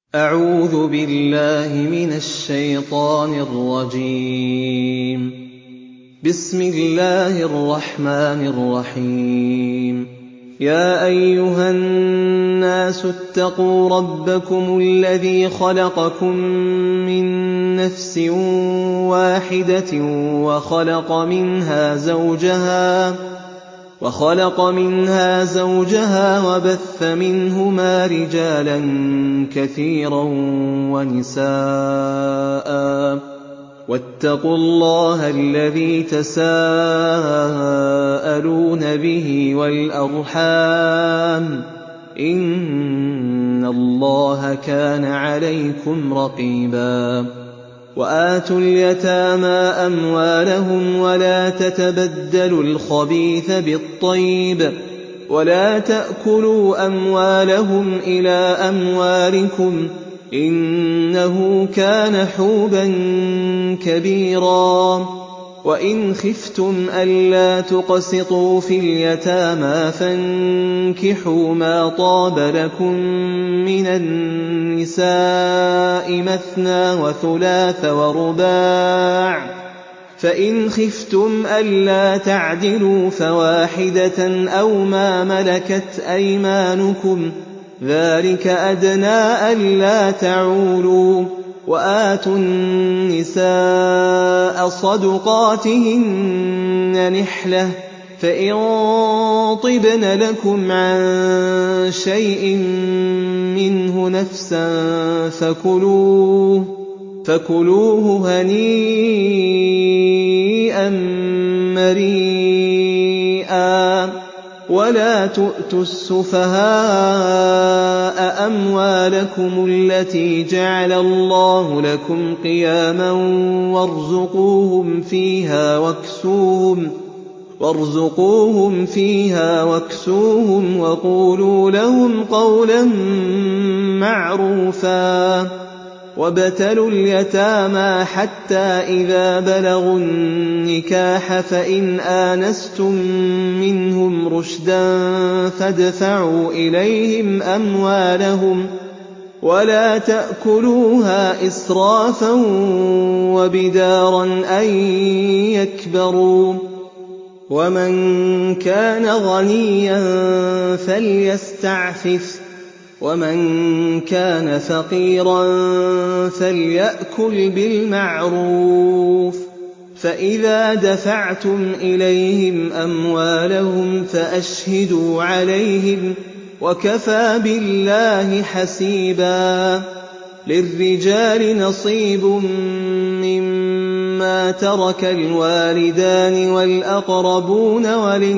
أعوذ بالله من الشيطان الرجيم. بسم الله الرحمن الرحيم. يا أيها الناس اتقوا ربكم الذي خلقكم من نفس واحدة وخلق منها زوجها وبث منهما رجالا كثيرا ونساء، واتقوا الله الذي تساءلون به والأرحام، إن الله كان عليكم رقيبا. وآتوا اليتامى أموالهم ولا تتبدلوا الخبيث بالطيب، ولا تأكلوا أموالهم إلى أموالكم، إنه كان حوبا كبيرا. وإن خفتم ألا تقسطوا في اليتامى فانكحوا ما طاب لكم من النساء مثنى وثلاث ورباع، فإن خفتم ألا تعدلوا فواحدة أو ما ملكت أيمانكم، ذلك أدنى ألا تعولوا. وآتوا النساء صدقاتهن نحلة، فإن طبن لكم عن شيء منه نفسا فكلوه هنيئا مريئا. ولا تؤتوا السفهاء أموالكم التي جعل الله لكم قياما وارزقوهم فيها واكسوهم وقولوا لهم قولا معروفا. وابتلوا اليتامى حتى إذا بلغوا النكاح فإن آنستم منهم رشدا فادفعوا إليهم أموالهم، ولا تأكلوها إسرافا وبدارا أن يكبروا. ومن كان غنيا فليستعفف، ومن كان فقيرا فليأكل بالمعروف. فإذا دفعتم إليهم أموالهم فأشهدوا عليهم، وكفى بالله حسيبا. للرجال نصيب مما ترك الوالدان والأقربون،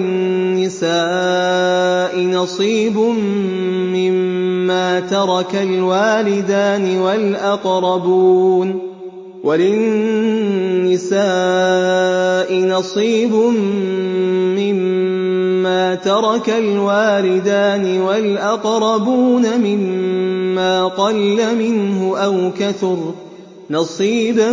وللنساء نصيب مما ترك الوالدان والأقربون مما قل منه أو كثر، نصيبا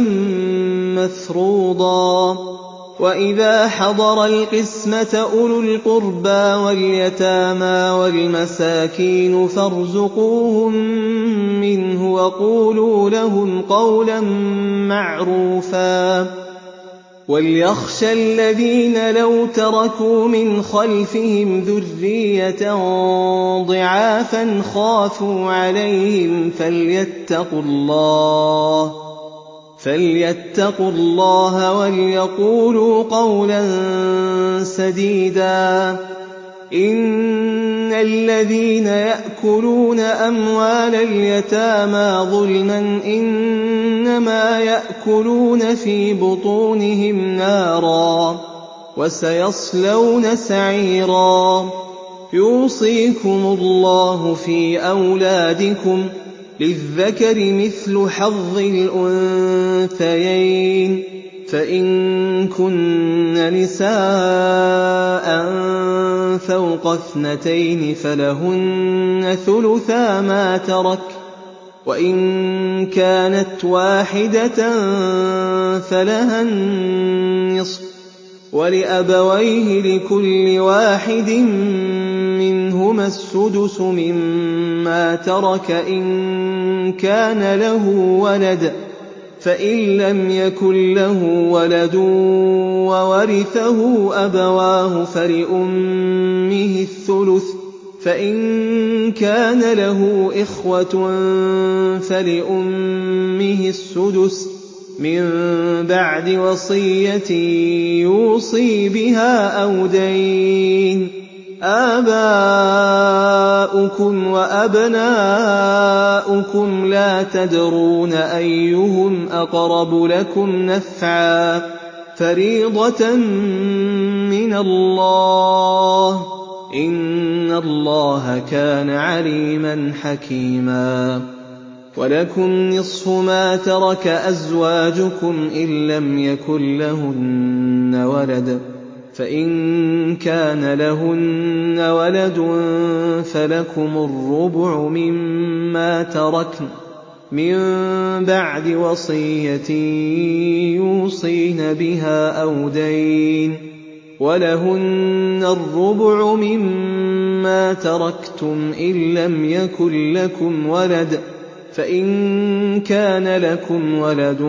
مفروضا. وإذا حضر القسمة أولو القربى واليتامى والمساكين فارزقوهم منه وقولوا لهم قولا معروفا. وليخشى الذين لو تركوا من خلفهم ذرية ضعافا خافوا عليهم فليتقوا الله وليقولوا قولا سديدا. إن الذين يأكلون أموال اليتامى ظلما إنما يأكلون في بطونهم نارا وسيصلون سعيرا. يوصيكم الله في أولادكم، للذكر مثل حظ الأنثيين، فإن كن نساء فوق 2 فلهن ثلثا ما ترك، وإن كانت واحدة فلها النصف، ولأبويه لكل واحد منهما منهما السدس مما ترك إن كان له ولد، فإن لم يكن له ولد وورثه أبواه فلأمه الثلث، فإن كان له إخوة فلأمه السدس من بعد وصية يوصي بها أو دين. آباؤكم وأبناؤكم لا تدرون أيهم أقرب لكم نفعا، فريضة من الله، إن الله كان عليما حكيما. ولكم نصف ما ترك أزواجكم إن لم يكن لهن ولد، فإن كان لهن ولد فلكم الربع مما تركن من بعد وصية يوصين بها أو دين، ولهن الربع مما تركتم إن لم يكن لكم ولد، فإن كان لكم ولد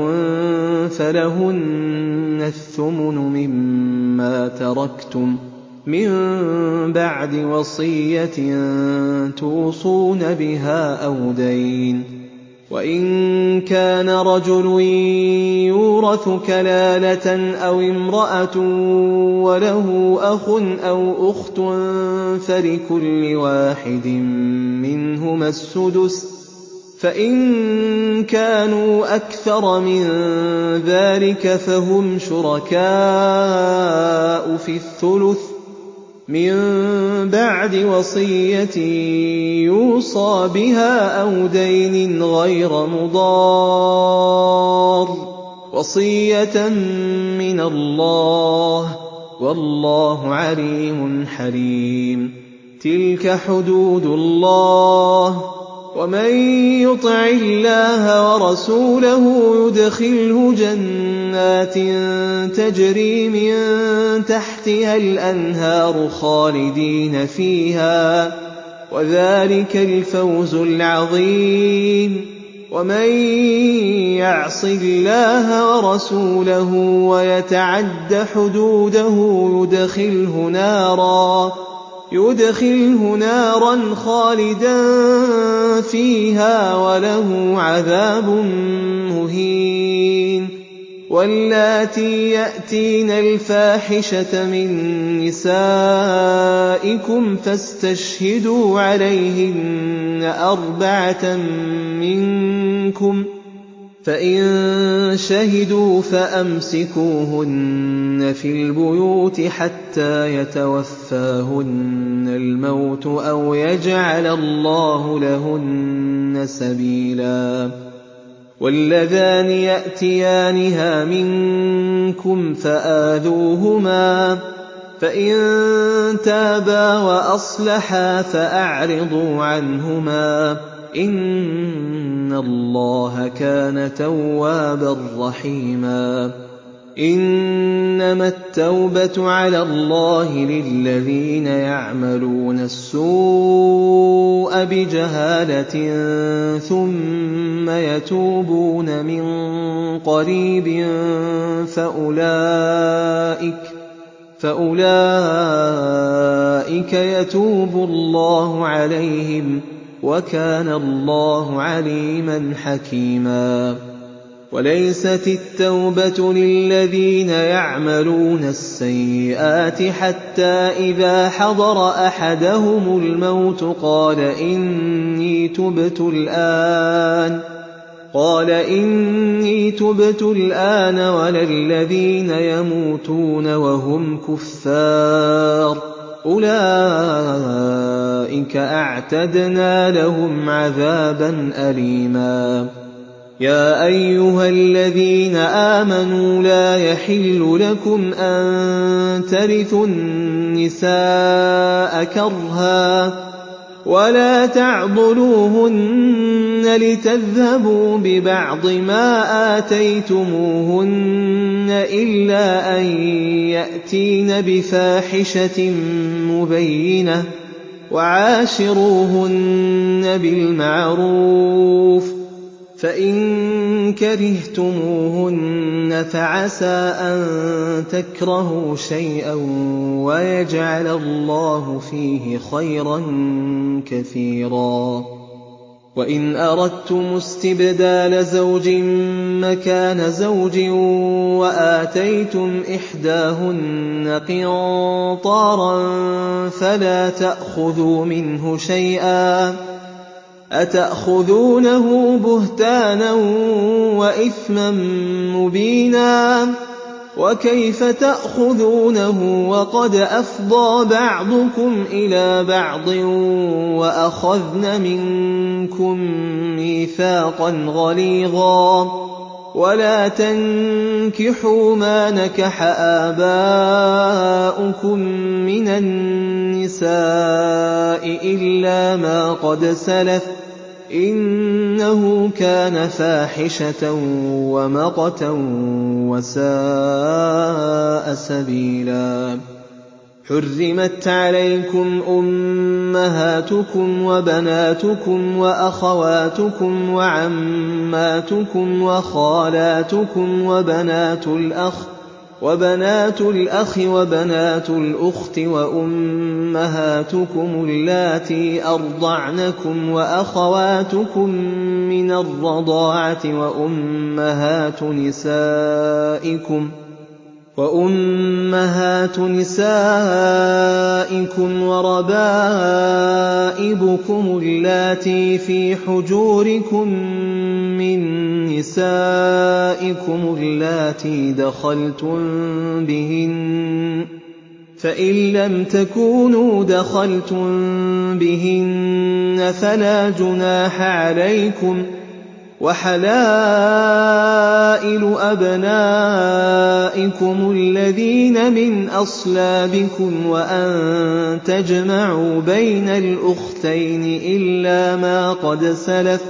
فلهن الثمن مما تركتم من بعد وصية توصون بها أو دين. وإن كان رجل يورث كلالة أو امرأة وله أخ أو أخت فلكل واحد منهما السدس، فإن كانوا أكثر من ذلك فهم شركاء في الثلث من بعد وصية يوصى بها أو دين غير مضار، وصية من الله، والله عليم حليم. تلك حدود الله، ومن يطع الله ورسوله يدخله جنات تجري من تحتها الأنهار خالدين فيها، وذلك الفوز العظيم. ومن يعص الله ورسوله ويتعد حدوده يدخله نارا خالدا فيها وله عذاب مهين. واللاتي يأتين الفاحشة من نسائكم فاستشهدوا عليهن 4 منكم، فإن شهدوا فأمسكوهن في البيوت حتى يتوفاهن الموت أو يجعل الله لهن سبيلا. واللذان يأتيانها منكم فآذوهما، فإن تابا وأصلحا فأعرضوا عنهما، إن الله كان توابا رحيما. إنما التوبة على الله للذين يعملون السوء بجهالة ثم يتوبون من قريب فأولئك يتوب الله عليهم، وكان الله عليما حكيما. وليست التوبة للذين يعملون السيئات حتى إذا حضر أحدهم الموت قال إني تبت الآن ولا الذين يموتون وهم كفار، أولئك أعتدنا لهم عذابا أليما. يا أيها الذين آمنوا لا يحل لكم أن ترثوا النساء كرها ولا تعضلوهن لتذهبوا ببعض ما آتيتموهن إلا أن يأتين بفاحشة مبينة، وعاشروهن بالمعروف، فإن كرهتموهن فعسى أن تكرهوا شيئا ويجعل الله فيه خيرا كثيرا. وإن أردتم استبدال زوج مكان زوج وآتيتم إحداهن قنطارا فلا تأخذوا منه شيئا، أتأخذونه بهتانا وإثما مبينا، وكيف تأخذونه وقد أفضى بعضكم إلى بعض وأخذن منكم ميثاقا غليظا. ولا تنكحوا ما نكح آباؤكم من النساء إلا ما قد سلف، إنه كان فاحشة ومقتا وساء سبيلا. حرمت عليكم أمهاتكم وبناتكم وأخواتكم وعماتكم وخالاتكم وبنات الأخ وبنات الأخت وأمهاتكم اللاتي أرضعنكم وأخواتكم من الرضاعة وأمهات نسائكم وربائبكم اللاتي في حجوركم من نسائكم اللاتي دخلتم بهن، فإن لم تكونوا دخلتم بهن فلا جناح عليكم. وحلائل أبنائكم الذين من أصلابكم وأن تجمعوا بين الأختين إلا ما قد سلف،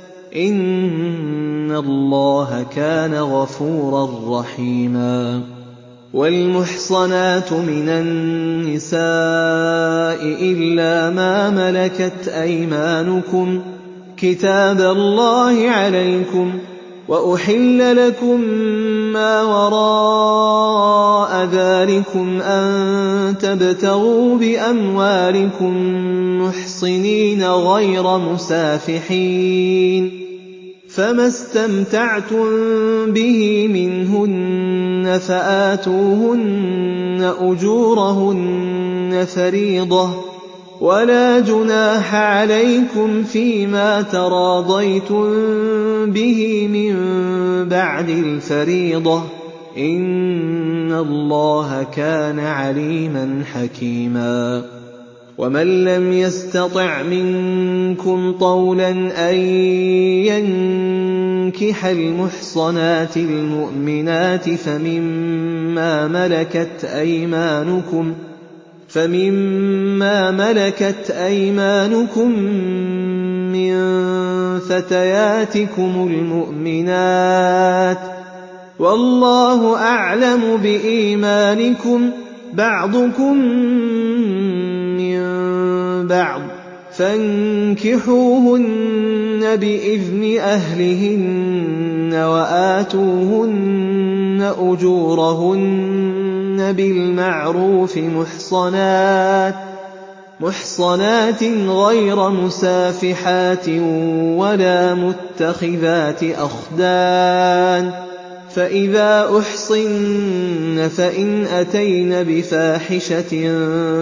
إن الله كان غفورا رحيما. والمحصنات من النساء إلا ما ملكت أيمانكم كتاب الله عليكم، وأحل لكم ما وراء ذلكم أن تبتغوا بأموالكم محصنين غير مسافحين، فما استمتعتم به منهن فآتوهن أجورهن فريضة، ولا جناح عليكم فيما تراضيتم به من بعد الفريضة، إن الله كان عليما حكيما. ومن لم يستطع منكم طولا أن ينكح المحصنات المؤمنات فمما ملكت أيمانكم من فتياتكم المؤمنات، والله أعلم بإيمانكم، بعضكم من بعض، فانكحوهن بإذن أهلهن وآتوهن أجورهن بالمعروف محصنات غير مسافحات ولا متخذات أخدان، فإذا أحصن فإن أتين بفاحشة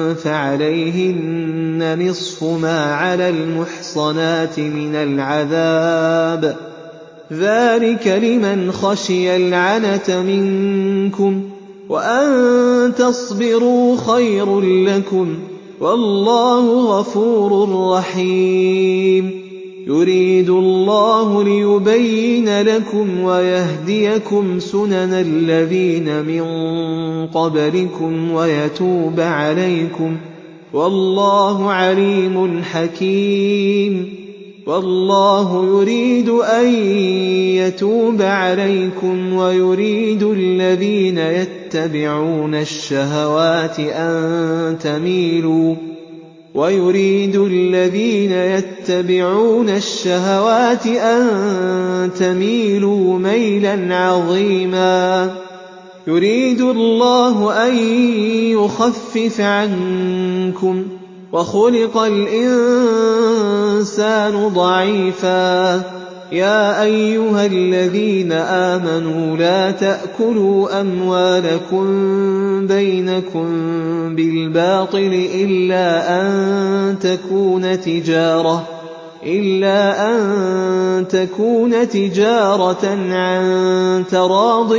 فعليهن نصف ما على المحصنات من العذاب، ذلك لمن خشي العنة منكم، وأن تصبروا خير لكم، والله غفور رحيم. يريد الله ليبين لكم ويهديكم سنن الذين من قبلكم ويتوب عليكم، والله عليم حكيم. والله يريد أن يتوب عليكم ويريد الذين يتبعون الشهوات أن ويريد الذين يتبعون الشهوات أن تميلوا ميلا عظيما يريد الله أن يخفف عنكم وخلق الإنسان ضعيفا يا أيها الذين آمنوا لا تأكلوا أموالكم بينكم بالباطل إلا أن تكون تجارة عن تراض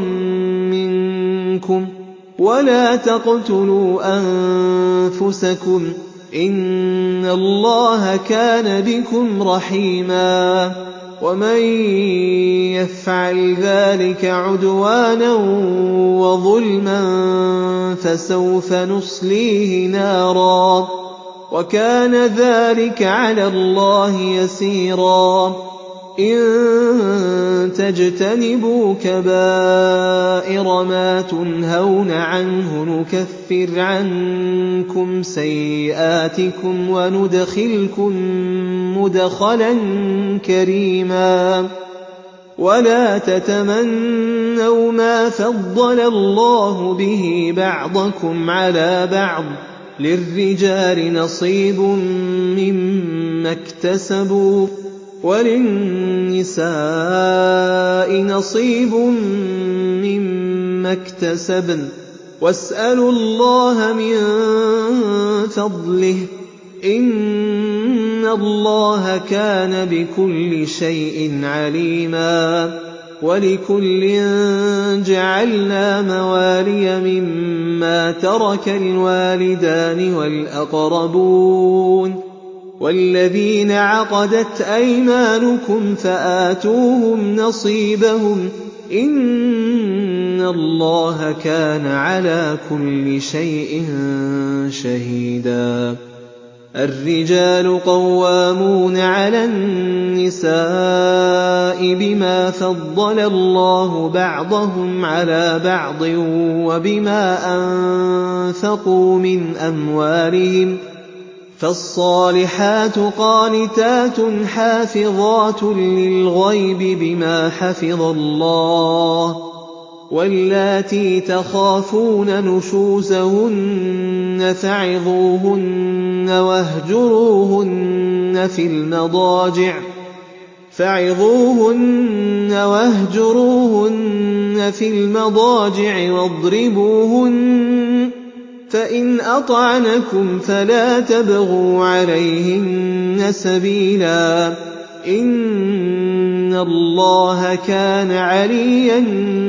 منكم ولا تقتلوا أنفسكم إن الله كان بكم رحيما ومن يفعل ذلك عدوانا وظلما فسوف نصليه نارا وكان ذلك على الله يسيرا إن تجتنبوا كبائر ما تنهون عنه نكفر عنكم سيئاتكم وندخلكم مدخلا كريما ولا تتمنوا ما فضل الله به بعضكم على بعض للرجال نصيب مما اكتسبوا وللنساء نصيب مما اكتسبن واسألوا الله من فضله إن الله كان بكل شيء عليما ولكل جعلنا موالي مما ترك الوالدان والأقربون والذين عقدت أيمانكم فآتوهم نصيبهم إن الله كان على كل شيء شهيدا الرجال قوامون على النساء بما فضل الله بعضهم على بعض وبما أنفقوا من أموالهم فالصالحات قانتات حافظات للغيب بما حفظ الله واللاتي تخافون نشوزهن فعظوهن واهجروهن في المضاجع واضربوهن فإن أطعنكم فلا تبغوا عليهن سبيلا إن الله كان عليا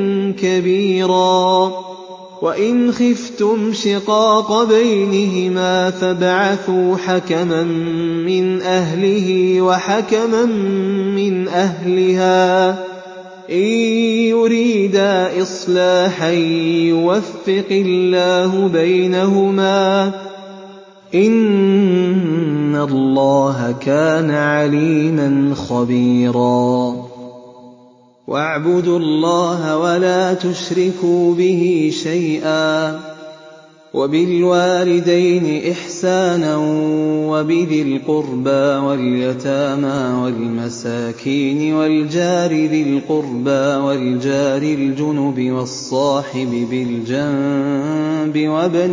كبيرا وإن خفتم شقاق بينهما فابعثوا حكما من أهله وحكما من أهلها إن يريدا إصلاحا يوفق الله بينهما إن الله كان عليما خبيرا واعبدوا الله ولا تشركوا به شيئا وبالوالدين إحسانا وبذي القربى واليتامى والمساكين والجار ذي القربى والجار الجنب والصاحب بالجنب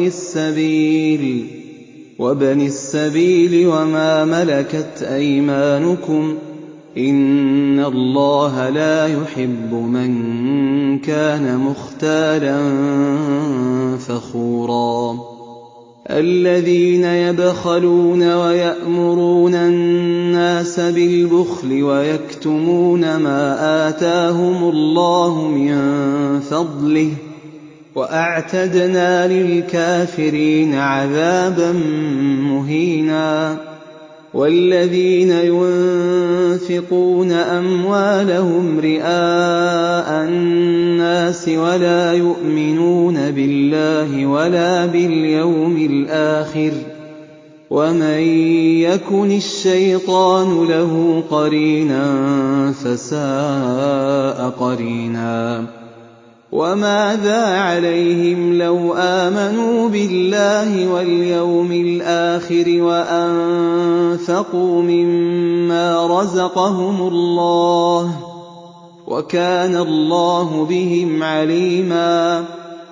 وابن السبيل وما ملكت أيمانكم إن الله لا يحب من كان مختالا فخورا الذين يبخلون ويأمرون الناس بالبخل ويكتمون ما آتاهم الله من فضله وأعتدنا للكافرين عذابا مهينا والذين ينفقون أموالهم رئاء الناس ولا يؤمنون بالله ولا باليوم الآخر ومن يكن الشيطان له قرينا فساء قرينا وماذا عليهم لو آمنوا بالله واليوم الآخر وأنفقوا مما رزقهم الله وكان الله بهم عليما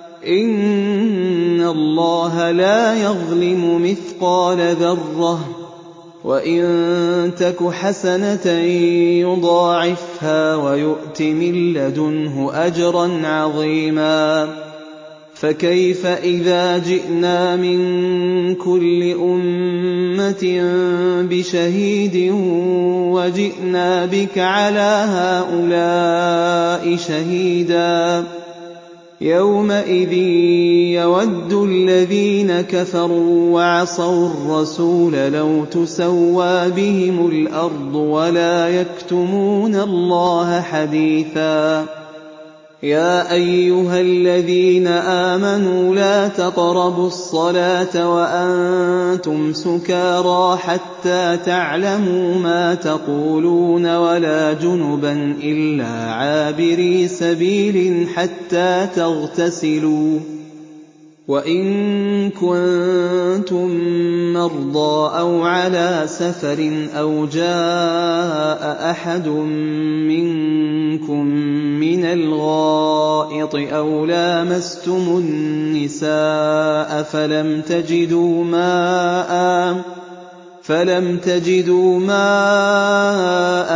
إن الله لا يظلم مثقال ذرة وإن تك حسنة يضاعفها ويؤت من لدنه أجرا عظيما فكيف إذا جئنا من كل أمة بشهيد وجئنا بك على هؤلاء شهيدا يومئذ يود الذين كفروا وعصوا الرسول لو تسوى بهم الأرض ولا يكتمون الله حديثا يا أيها الذين آمنوا لا تقربوا الصلاة وأنتم سكارى حتى تعلموا ما تقولون ولا جنبا إلا عابري سبيل حتى تغتسلوا وإن كنتم مرضى أو على سفر أو جاء أحد منكم من الغائط أو لامستم النساء فلم تجدوا ماء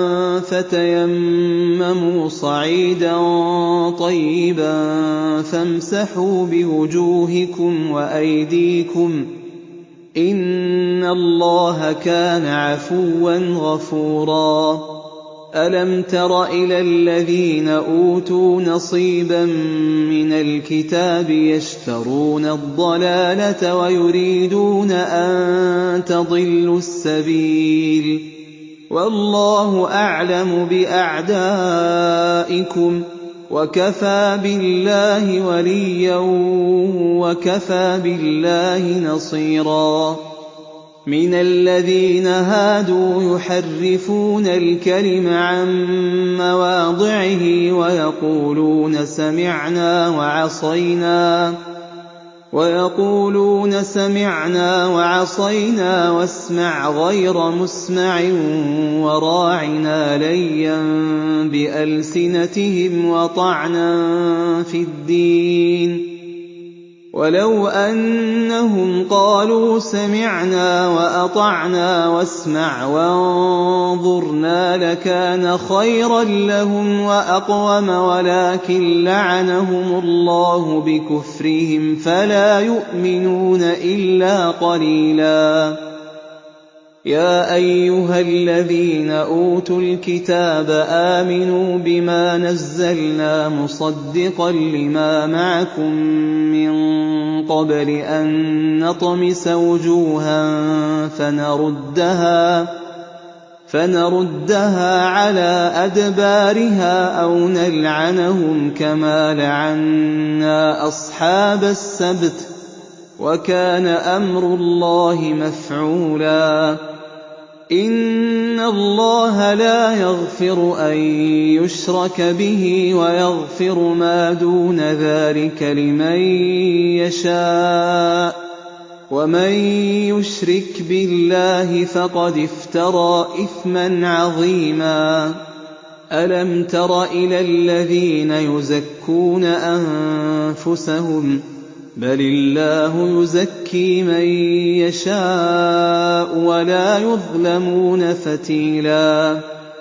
فتيمموا صعيدا طيبا فامسحوا بوجوهكم وأيديكم إن الله كان عفوا غفورا ألم تر إلى الذين أوتوا نصيبا من الكتاب يشترون الضلالة ويريدون أن تضلوا السبيل والله أعلم بأعدائكم وكفى بالله وليا وكفى بالله نصيرا من الذين هادوا يحرفون الكلم عن مواضعه ويقولون سمعنا وعصينا واسمع غير مسمع وراعنا ليا بألسنتهم وطعنا في الدين ولو أنهم قالوا سمعنا وأطعنا واسمع وانظرنا لكان خيرا لهم وأقوم ولكن لعنهم الله بكفرهم فلا يؤمنون إلا قليلا يا أيها الذين أوتوا الكتاب آمنوا بما نزلنا مصدقا لما معكم من قبل أن نطمس وجوها فنردها على أدبارها أو نلعنهم كما لعنا أصحاب السبت وكان أمر الله مفعولا إن الله لا يغفر أن يشرك به ويغفر ما دون ذلك لمن يشاء ومن يشرك بالله فقد افترى إثما عظيما ألم تر إلى الذين يزكون أنفسهم بل الله يزكي من يشاء ولا يظلمون فتيلا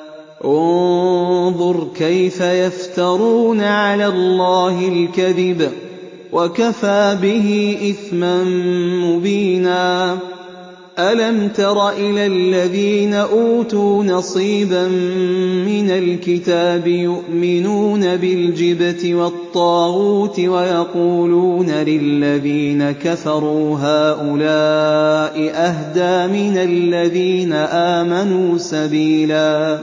انظر كيف يفترون على الله الكذب وكفى به إثما مبينا ألم تر إلى الذين أوتوا نصيبا من الكتاب يؤمنون بالجبت والطاغوت ويقولون للذين كفروا هؤلاء أهدى من الذين آمنوا سبيلا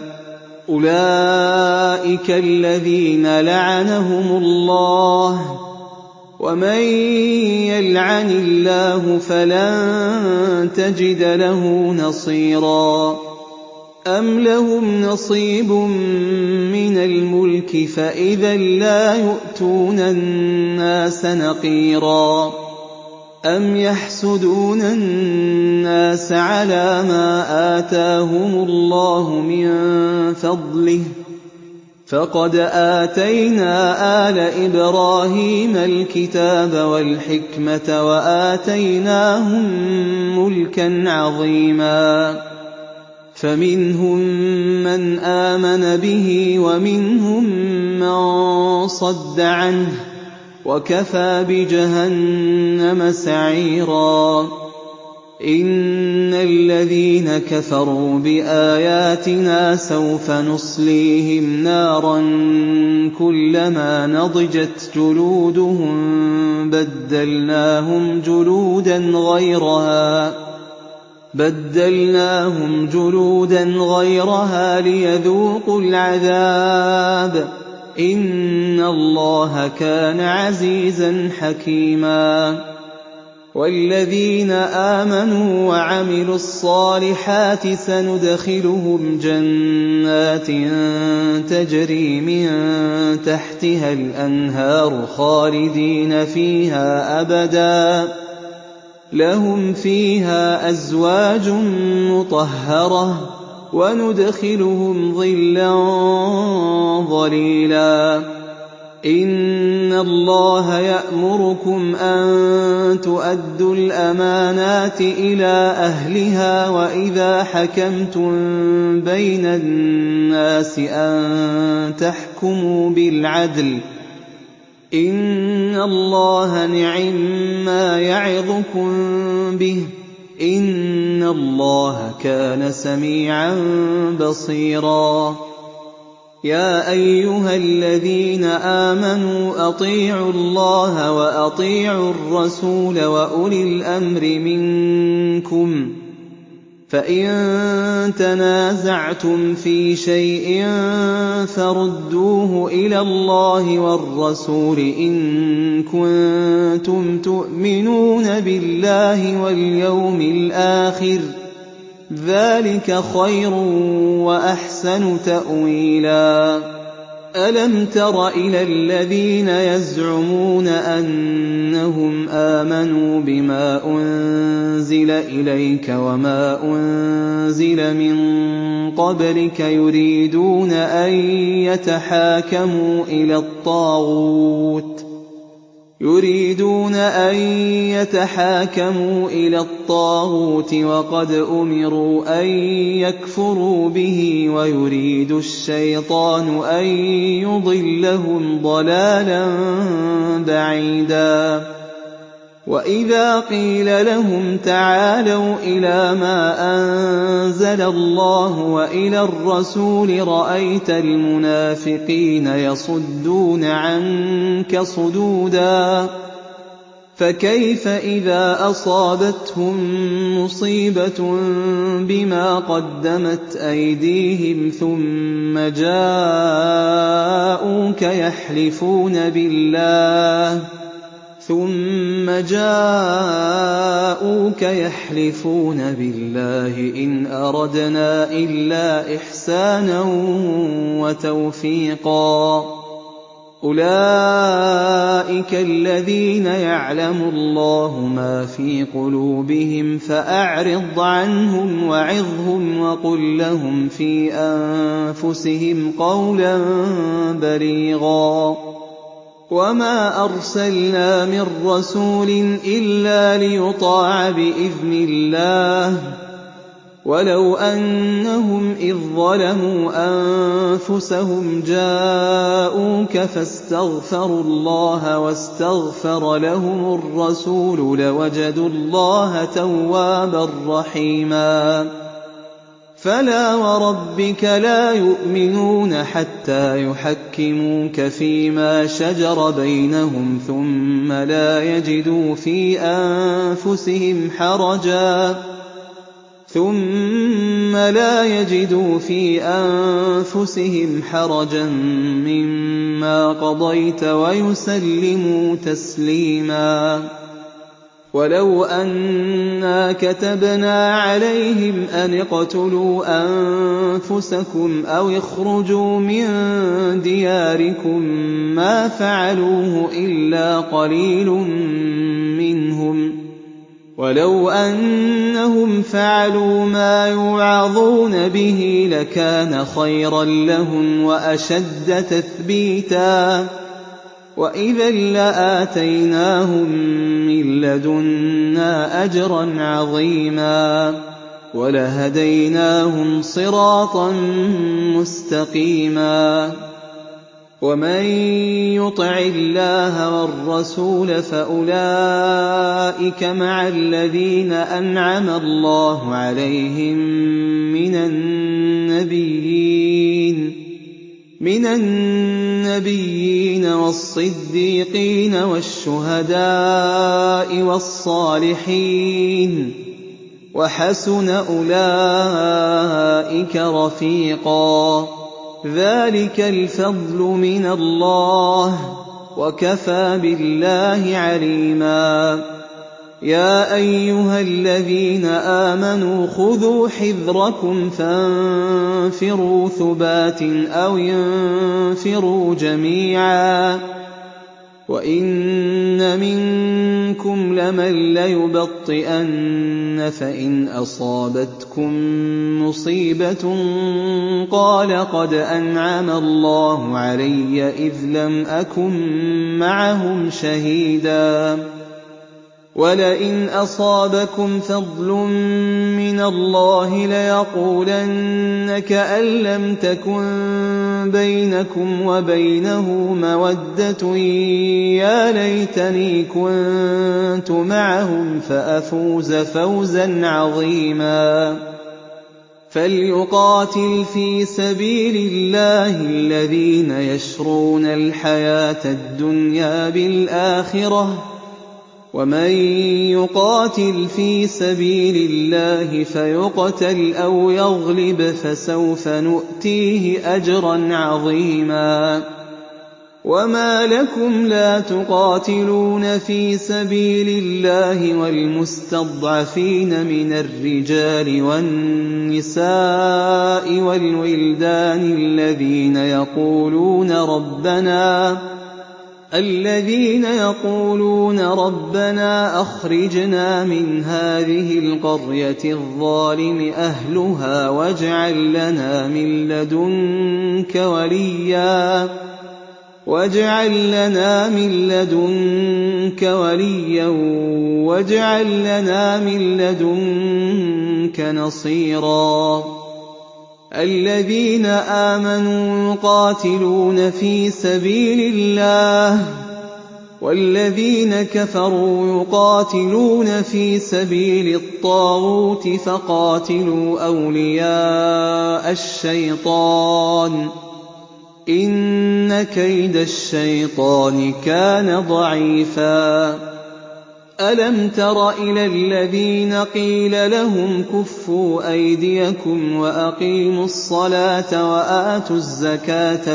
أولئك الذين لعنهم الله ومن يلعن الله فلن تجد له نصيرا أَمْ لَهُمْ نَصِيبٌ مِّنَ الْمُلْكِ فَإِذًا لَّا يُؤْتُونَ النَّاسَ نَقِيرًا أَمْ يَحْسُدُونَ النَّاسَ عَلَىٰ مَا آتَاهُمُ اللَّهُ مِن فَضْلِهِ فَقَدْ آتَيْنَا آلَ إِبْرَاهِيمَ الْكِتَابَ وَالْحِكْمَةَ وَآتَيْنَاهُم مُّلْكًا عَظِيمًا فَمِنْهُم مَّنْ آمَنَ بِهِ وَمِنْهُم مَّن صَدَّ عَنْهُ ۚ وَكَفَىٰ بِجَهَنَّمَ سَعِيرًا إِنَّ الَّذِينَ كَفَرُوا بِآيَاتِنَا سَوْفَ نُصْلِيهِمْ نَارًا كُلَّمَا نَضِجَتْ جُلُودُهُم بَدَّلْنَاهُمْ جُلُودًا غَيْرَهَا لِيَذُوقُوا الْعَذَابَ ۗ إِنَّ اللَّهَ كَانَ عَزِيزًا حَكِيمًا وَالَّذِينَ آمَنُوا وَعَمِلُوا الصَّالِحَاتِ سَنُدْخِلُهُمْ جَنَّاتٍ تَجْرِي مِن تَحْتِهَا الْأَنْهَارُ خَالِدِينَ فِيهَا أَبَدًا ۖ لَّهُمْ فِيهَا أَزْوَاجٌ مُّطَهَّرَةٌ ۖ وَنُدْخِلُهُمْ ظِلًّا ظَلِيلًا إِنَّ اللَّهَ يَأْمُرُكُمْ أَن تُؤَدُّوا الْأَمَانَاتِ إِلَىٰ أَهْلِهَا وَإِذَا حَكَمْتُم بَيْنَ النَّاسِ أَن تَحْكُمُوا بِالْعَدْلِ ۚ إِنَّ اللَّهَ نِعِمَّا يَعِظُكُم بِهِ ۗ إِنَّ اللَّهَ كَانَ سَمِيعًا بَصِيرًا يَا أَيُّهَا الَّذِينَ آمَنُوا أَطِيعُوا اللَّهَ وَأَطِيعُوا الرَّسُولَ وَأُولِي الْأَمْرِ مِنكُمْ ۖ فَإِن تَنَازَعْتُمْ فِي شَيْءٍ فَرُدُّوهُ إِلَى اللَّهِ وَالرَّسُولِ إِن كُنتُمْ تُؤْمِنُونَ بِاللَّهِ وَالْيَوْمِ الْآخِرِ ۚ ذَٰلِكَ خَيْرٌ وَأَحْسَنُ تَأْوِيلًا أَلَمْ تَرَ إِلَى الَّذِينَ يَزْعُمُونَ أَنَّهُمْ آمَنُوا بِمَا أُنزِلَ إِلَيْكَ وَمَا أُنزِلَ مِن قَبْلِكَ يُرِيدُونَ أَن يَتَحَاكَمُوا إِلَى الطَّاغُوتِ وَقَدْ أُمِرُوا أَن يَكْفُرُوا بِهِ وَيُرِيدُ الشَّيْطَانُ أَن يُضِلَّهُمْ ضَلَالًا بَعِيدًا وَإِذَا قِيلَ لَهُمْ تَعَالَوْا إِلَىٰ مَا أَنزَلَ اللَّهُ وَإِلَى الرَّسُولِ رَأَيْتَ الْمُنَافِقِينَ يَصُدُّونَ عَنكَ صُدُودًا فَكَيْفَ إِذَا أَصَابَتْهُم مُّصِيبَةٌ بِمَا قَدَّمَتْ أَيْدِيهِمْ ثُمَّ جَاءُوكَ يَحْلِفُونَ بِاللَّهِ إِنْ أَرَدْنَا إِلَّا إِحْسَانًا وَتَوْفِيقًا أُولَٰئِكَ الَّذِينَ يَعْلَمُ اللَّهُ مَا فِي قُلُوبِهِمْ فَأَعْرِضْ عَنْهُمْ وَعِظْهُمْ وَقُل لَّهُمْ فِي أَنفُسِهِمْ قَوْلًا بَلِيغًا وَمَا أَرْسَلْنَا مِن رَّسُولٍ إِلَّا لِيُطَاعَ بِإِذْنِ اللَّهِ ۚ وَلَوْ أَنَّهُمْ إِذ ظَّلَمُوا أَنفُسَهُمْ جَاءُوكَ فَاسْتَغْفَرُوا اللَّهَ وَاسْتَغْفَرَ لَهُمُ الرَّسُولُ لَوَجَدُوا اللَّهَ تَوَّابًا رَّحِيمًا فَلَا وَرَبِّكَ لَا يُؤْمِنُونَ حَتَّىٰ يُحَكِّمُوكَ فِيمَا شَجَرَ بَيْنَهُمْ ثُمَّ لَا يَجِدُوا فِي أَنفُسِهِمْ حَرَجًا مِّمَّا قَضَيْتَ وَيُسَلِّمُوا تَسْلِيمًا وَلَوْ أَنَّا كَتَبْنَا عَلَيْهِمْ أَنِ اقْتُلُوا أَنفُسَكُمْ أَوِ اخْرُجُوا مِن دِيَارِكُم مَّا فَعَلُوهُ إِلَّا قَلِيلٌ مِّنْهُمْ ۖ وَلَوْ أَنَّهُمْ فَعَلُوا مَا يُوعَظُونَ بِهِ لَكَانَ خَيْرًا لَّهُمْ وَأَشَدَّ تَثْبِيتًا ۖ وَإِذًا لَّآتَيْنَاهُم مِّن لَّدُنَّا أَجْرًا عَظِيمًا وَلَهَدَيْنَاهُمْ صِرَاطًا مُّسْتَقِيمًا. وَمَن يُطِعِ اللَّهَ وَالرَّسُولَ فَأُولَٰئِكَ مَعَ الَّذِينَ أَنْعَمَ اللَّهُ عَلَيْهِم مِّنَ النَّبِيِّينَ وَالصِّدِّيقِينَ وَالشُّهَدَاءِ وَالصَّالِحِينَ ۚ وَحَسُنَ أُولَٰئِكَ رَفِيقًا. ذَٰلِكَ الْفَضْلُ مِنَ اللَّهِ ۚ وَكَفَىٰ بِاللَّهِ عَلِيمًا. يَا أَيُّهَا الَّذِينَ آمَنُوا خُذُوا حِذْرَكُمْ فَانفِرُوا ثُبَاتٍ أَوِ انفِرُوا جَمِيعًا ۚ وَإِنَّ مِنكُمْ لَمَن لَّيُبَطِّئَنَّ فَإِنْ أَصَابَتْكُم مُّصِيبَةٌ قَالَ قَدْ أَنْعَمَ اللَّهُ عَلَيَّ إِذْ لَمْ أَكُن مَّعَهُمْ شَهِيدًا. وَلَئِنْ أَصَابَكُمْ فَضْلٌ مِّنَ اللَّهِ لَيَقُولَنَّ كَأَن لَّمْ تَكُن بَيْنَكُمْ وَبَيْنَهُ مَوَدَّةٌ يَا لَيْتَنِي كُنتُ مَعَهُمْ فَأَفُوزَ فَوْزًا عَظِيمًا. فَلْيُقَاتِلْ فِي سَبِيلِ اللَّهِ الَّذِينَ يَشْرُونَ الْحَيَاةَ الدُّنْيَا بِالْآخِرَةِ ۚ وَمَن يُقَاتِلْ فِي سَبِيلِ اللَّهِ فَيُقْتَلْ أَوْ يَغْلِبْ فَسَوْفَ نُؤْتِيهِ أَجْرًا عَظِيمًا. وَمَا لَكُمْ لَا تُقَاتِلُونَ فِي سَبِيلِ اللَّهِ وَالْمُسْتَضْعَفِينَ مِنَ الرِّجَالِ وَالنِّسَاءِ وَالْوِلْدَانِ الَّذِينَ يَقُولُونَ رَبَّنَا أَخْرِجْنَا مِنْ هَٰذِهِ الْقَرْيَةِ الظَّالِمِ أَهْلُهَا وَاجْعَل لَّنَا مِن لَّدُنكَ وَلِيًّا وَاجْعَل لَّنَا مِن لَّدُنكَ نَصِيرًا. الَّذِينَ آمَنُوا يُقَاتِلُونَ فِي سَبِيلِ اللَّهِ ۖ وَالَّذِينَ كَفَرُوا يُقَاتِلُونَ فِي سَبِيلِ الطَّاغُوتِ فَقَاتِلُوا أَوْلِيَاءَ الشَّيْطَانِ ۖ إِنَّ كَيْدَ الشَّيْطَانِ كَانَ ضَعِيفًا. أَلَمْ تَرَ إِلَى الَّذِينَ قِيلَ لَهُمْ كُفُّوا أَيْدِيَكُمْ وَأَقِيمُوا الصَّلَاةَ وَآتُوا الزَّكَاةَ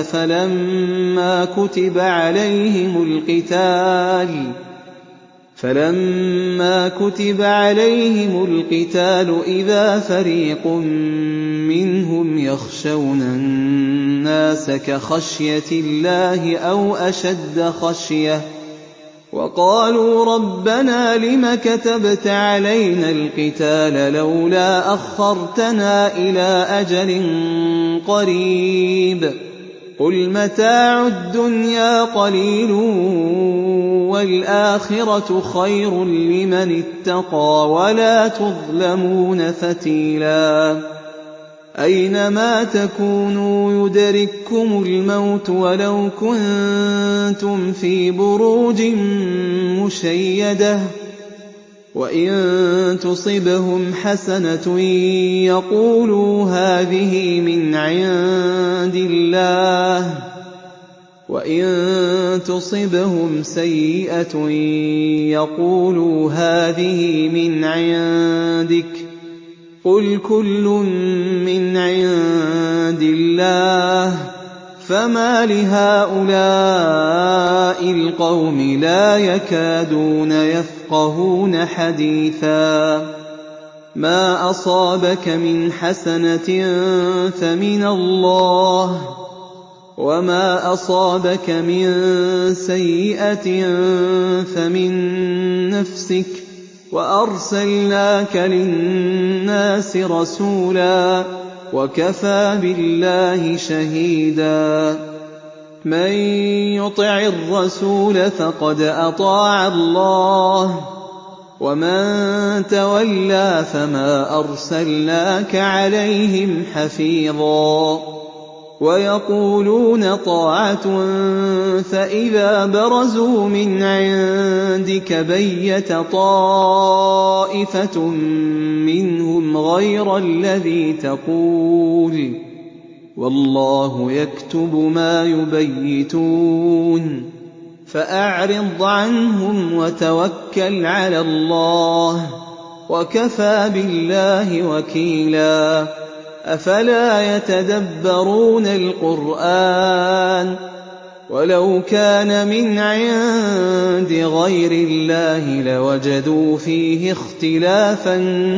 فَلَمَّا كُتِبَ عَلَيْهِمُ الْقِتَالُ إِذَا فَرِيقٌ مِّنْهُمْ يَخْشَوْنَ النَّاسَ كَخَشْيَةِ اللَّهِ أَوْ أَشَدَّ خَشْيَةً ۚ وَقَالُوا رَبَّنَا لِمَ كَتَبْتَ عَلَيْنَا الْقِتَالَ لَوْلَا أَخَّرْتَنَا إِلَىٰ أَجَلٍ قَرِيبٍ ۗ قُلْ مَتَاعُ الدُّنْيَا قَلِيلٌ وَالْآخِرَةُ خَيْرٌ لِّمَنِ اتَّقَىٰ وَلَا تُظْلَمُونَ فَتِيلًا. أَيْنَمَا تَكُونُوا يُدْرِككُّمُ الْمَوْتُ وَلَوْ كُنتُمْ فِي بُرُوجٍ مُّشَيَّدَةٍ ۗ وَإِن تُصِبْهُمْ حَسَنَةٌ يَقُولُوا هَٰذِهِ مِنْ عِندِ اللَّهِ ۖ وَإِن تُصِبْهُمْ سَيِّئَةٌ يَقُولُوا هَٰذِهِ مِنْ عِندِكَ ۚ قُلْ كُلٌّ مِّنْ عِندِ اللَّهِ فما لهؤلاء القوم لا يكادون يفقهون حديثا ما أصابك من حسنة فمن الله وما أصابك من سيئة فمن نفسك وأرسلناك للناس رسولا وكفى بالله شهيدا من يطع الرسول فقد أطاع الله ومن تولى فما أرسلناك عليهم حفيظا ويقولون طاعة فإذا برزوا من عندك بيت طائفة منهم غير الذي تقول والله يكتب ما يبيتون فأعرض عنهم وتوكل على الله وكفى بالله وكيلا أفلا يتدبرون القرآن ولو كان من عند غير الله لوجدوا فيه اختلافا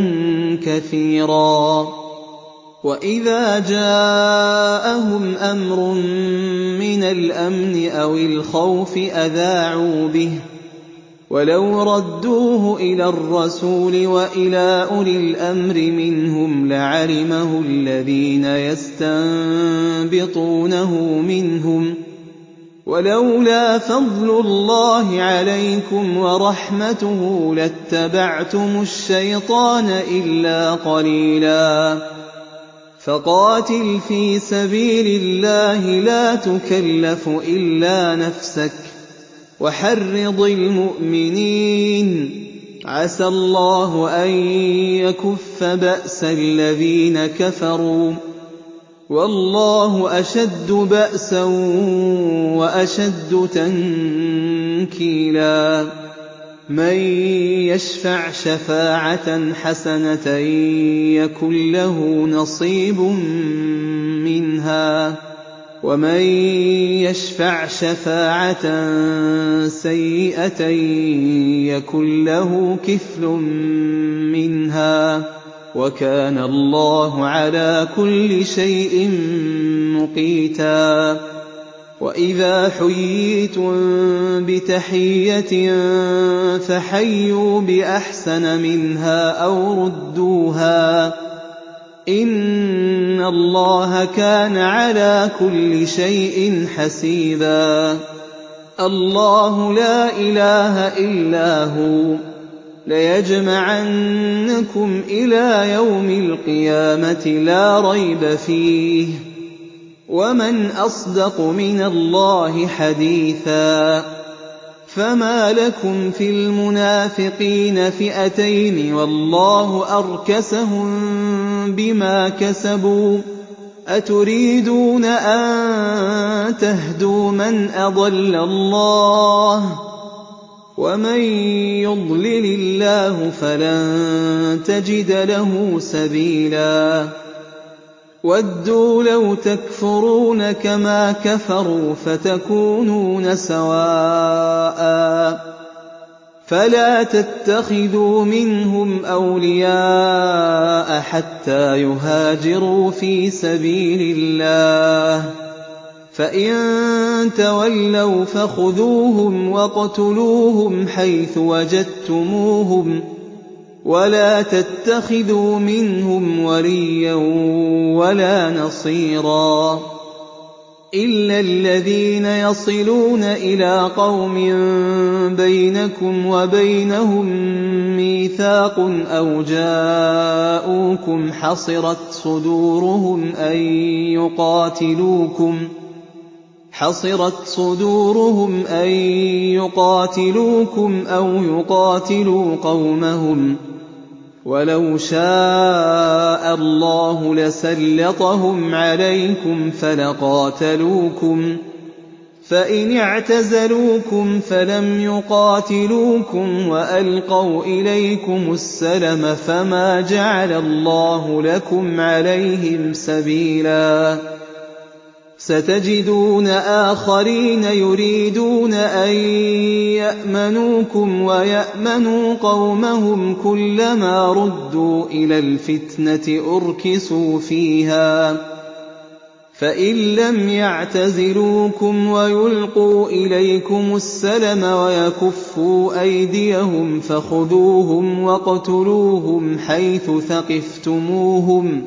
كثيرا وإذا جاءهم أمر من الأمن أو الخوف أذاعوا به ولو ردوه إلى الرسول وإلى أولي الأمر منهم لعلمه الذين يستنبطونه منهم ولولا فضل الله عليكم ورحمته لاتبعتم الشيطان إلا قليلا فقاتل في سبيل الله لا تكلف إلا نفسك وحرض المؤمنين عسى الله أن يكف بأس الذين كفروا والله أشد بأسا وأشد تنكيلا من يشفع شفاعة حسنة يكن له نصيب منها ومن يشفع شفاعة سيئة يكن له كفل منها وكان الله على كل شيء مقيتا وإذا حييتم بتحية فحيوا بأحسن منها أو ردوها إن الله كان على كل شيء حسيبا الله لا إله إلا هو ليجمعنكم إلى يوم القيامة لا ريب فيه ومن أصدق من الله حديثا فما لكم في المنافقين فئتين والله أركسهم بما كسبوا أتريدون أن تهدوا من أضل الله ومن يضلل الله فلن تجد له سبيلا ودوا لو تكفرون كما كفروا فتكونون سواء فلا تتخذوا منهم أولياء حتى يهاجروا في سبيل الله فإن تولوا فخذوهم واقتلوهم حيث وجدتموهم ولا تتخذوا منهم وليا ولا نصيرا إلا الذين يصلون إلى قوم بينكم وبينهم ميثاق أو جاءوكم حصرت صدورهم أن يقاتلوكم أو يقاتلوا قومهم ولو شاء الله لسلطهم عليكم فلقاتلوكم فإن اعتزلوكم فلم يقاتلوكم وألقوا إليكم السلم فما جعل الله لكم عليهم سبيلا سَتَجِدُونَ آخَرِينَ يُرِيدُونَ أَن يَأْمَنُوكُمْ وَيَأْمَنُوا قَوْمَهُمْ كُلَّمَا رُدُّوا إِلَى الْفِتْنَةِ أُرْكِسُوا فِيهَا فَإِن لَّمْ يَعْتَزِلُوكُمْ وَيُلْقُوا إِلَيْكُمُ السَّلَمَ وَيَكُفُّوا أَيْدِيَهُمْ فَخُذُوهُمْ وَاقْتُلُوهُمْ حَيْثُ ثَقِفْتُمُوهُمْ ۚ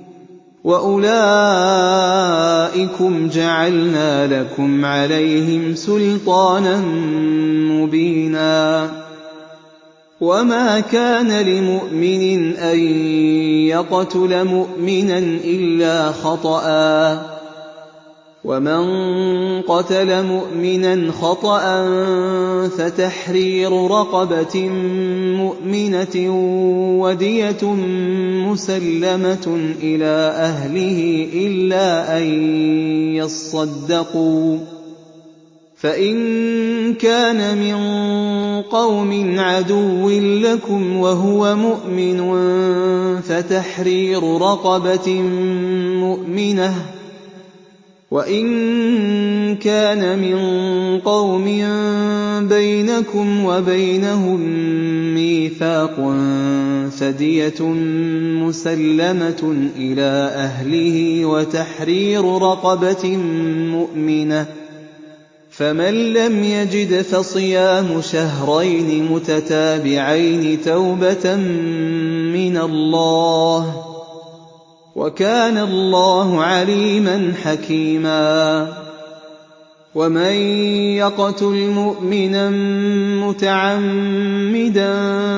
وَأُولَٰئِكُمْ جَعَلْنَا لَكُمْ عَلَيْهِمْ سُلْطَانًا مُّبِينًا وَمَا كَانَ لِمُؤْمِنٍ أَن يَقْتُلَ مُؤْمِنًا إِلَّا خَطَأً ۚ وَمَن قَتَلَ مُؤْمِنًا خَطَأً فَتَحْرِيرُ رَقَبَةٍ مُّؤْمِنَةٍ وَدِيَةٌ مُّسَلَّمَةٌ إِلَىٰ أَهْلِهِ إِلَّا أَن يَصَّدَّقُوا ۚ فَإِن كَانَ مِن قَوْمٍ عَدُوٍّ لَّكُمْ وَهُوَ مُؤْمِنٌ فَتَحْرِيرُ رَقَبَةٍ مُّؤْمِنَةٍ ۖ وَإِن كَانَ مِن قَوْمٍ بَيْنَكُمْ وَبَيْنَهُم مِّيثَاقٌ فَدِيَةٌ مُّسَلَّمَةٌ إِلَىٰ أَهْلِهِ وَتَحْرِيرُ رَقَبَةٍ مُّؤْمِنَةٍ ۖ فَمَن لَّمْ يَجِدْ فَصِيَامُ شَهْرَيْنِ مُتَتَابِعَيْنِ تَوْبَةً مِّنَ اللَّهِ ۗ وَكَانَ اللَّهُ عَلِيمًا حَكِيمًا وَمَن يَقْتُلْ مُؤْمِنًا مُّتَعَمِّدًا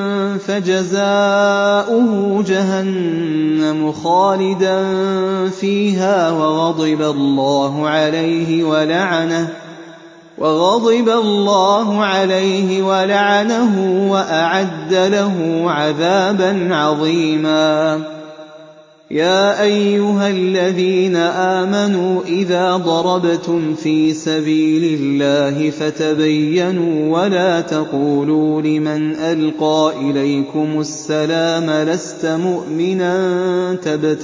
فَجَزَاؤُهُ جَهَنَّمُ خَالِدًا فِيهَا وَغَضِبَ اللَّهُ عَلَيْهِ وَلَعَنَهُ وَأَعَدَّ لَهُ عَذَابًا عَظِيمًا يَا أَيُّهَا الَّذِينَ آمَنُوا إِذَا ضَرَبْتُمْ فِي سَبِيلِ اللَّهِ فَتَبَيَّنُوا وَلَا تَقُولُوا لِمَنْ أَلْقَىٰ إِلَيْكُمُ السَّلَامَ لَسْتَ مُؤْمِنًا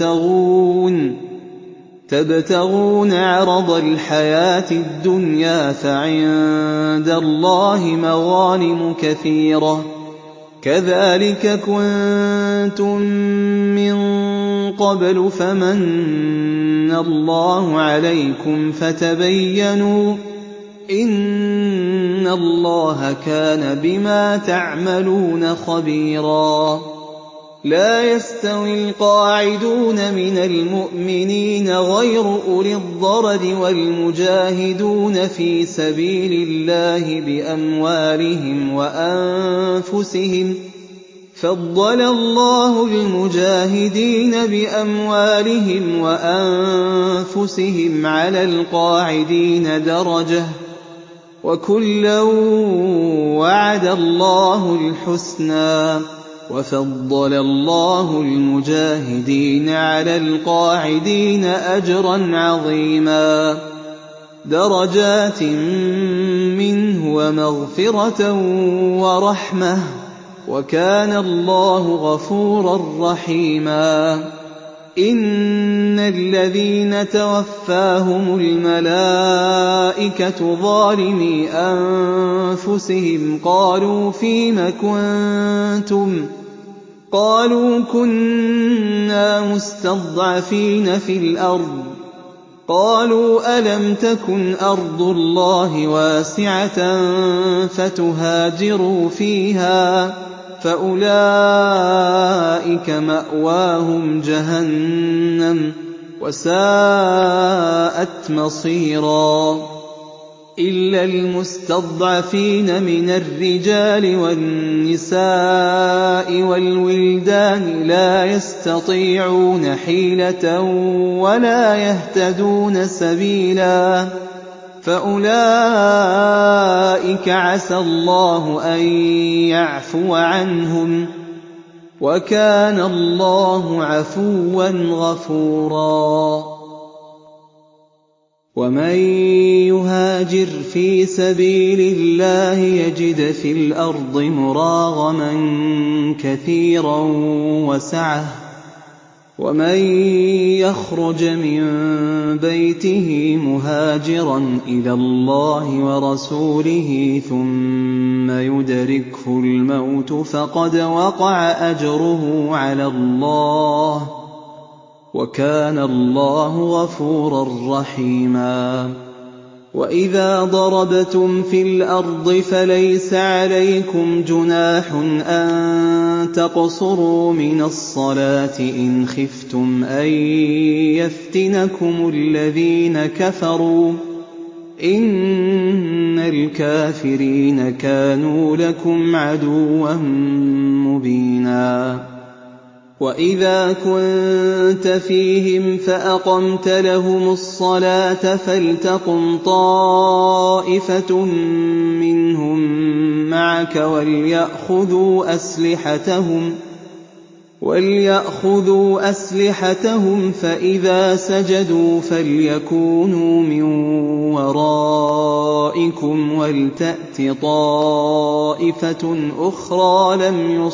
تَبْتَغُونَ عَرَضَ الْحَيَاةِ الدُّنْيَا فَعِندَ اللَّهِ مَغَانِمُ كَثِيرَةٌ ۚ كَذَٰلِكَ كُنتُم مِّن قَبْلُ فَمَنَّ اللَّهُ عَلَيْكُمْ فَتَبَيَّنُوا ۚ إِنَّ اللَّهَ كَانَ بِمَا تَعْمَلُونَ خَبِيرًا لَا يَسْتَوِي الْقَاعِدُونَ مِنَ الْمُؤْمِنِينَ غَيْرُ أُولِي الضَّرَرِ وَالْمُجَاهِدُونَ فِي سَبِيلِ اللَّهِ بِأَمْوَالِهِمْ وَأَنفُسِهِمْ ۚ فَضَّلَ اللَّهُ الْمُجَاهِدِينَ بِأَمْوَالِهِمْ وَأَنفُسِهِمْ عَلَى الْقَاعِدِينَ دَرَجَةً ۚ وَكُلًّا وَعَدَ اللَّهُ الْحُسْنَىٰ ۚ وَفَضَّلَ اللَّهُ الْمُجَاهِدِينَ عَلَى الْقَاعِدِينَ أَجْرًا عَظِيمًا دَرَجَاتٍ مِّنْهُ وَمَغْفِرَةً وَرَحْمَةً ۚ وَكَانَ اللَّهُ غَفُورًا رَّحِيمًا إِنَّ الَّذِينَ تَوَفَّاهُمُ الْمَلَائِكَةُ ظَالِمِي أَنفُسِهِمْ قَالُوا فِيمَ كُنتُمْ ۖ قَالُوا كُنَّا مُسْتَضْعَفِينَ فِي الْأَرْضِ ۚ قَالُوا أَلَمْ تَكُنْ أَرْضُ اللَّهِ وَاسِعَةً فَتُهَاجِرُوا فِيهَا ۚ فَأُولَٰئِكَ مَأْوَاهُمْ جَهَنَّمُ ۖ وَسَاءَتْ مَصِيرًا إِلَّا الْمُسْتَضْعَفِينَ مِنَ الرِّجَالِ وَالنِّسَاءِ وَالْوِلْدَانِ لَا يَسْتَطِيعُونَ حِيلَةً وَلَا يَهْتَدُونَ سَبِيلًا فَأُولَٰئِكَ عَسَى اللَّهُ أَن يَعْفُوَ عَنْهُمْ ۚ وَكَانَ اللَّهُ عَفُوًّا غَفُورًا وَمَن يُهَاجِرْ فِي سَبِيلِ اللَّهِ يَجِدْ فِي الْأَرْضِ مُرَاغَمًا كَثِيرًا وَسَعَةً ومن يخرج من بيته مهاجرا إلى الله ورسوله ثم يدركه الموت فقد وقع أجره على الله، وكان الله غفورا رحيما. وإذا ضربتم في الأرض فليس عليكم جناح أن تقصروا من الصلاة إن خفتم أن يفتنكم الذين كفروا، إن الكافرين كانوا لكم عدوا مبينا. وإذا كنت فيهم فأقمت لهم الصلاة فلتقم طائفة منهم معك وليأخذوا أسلحتهم فإذا سجدوا فليكونوا من ورائكم ولتأت طائفة أخرى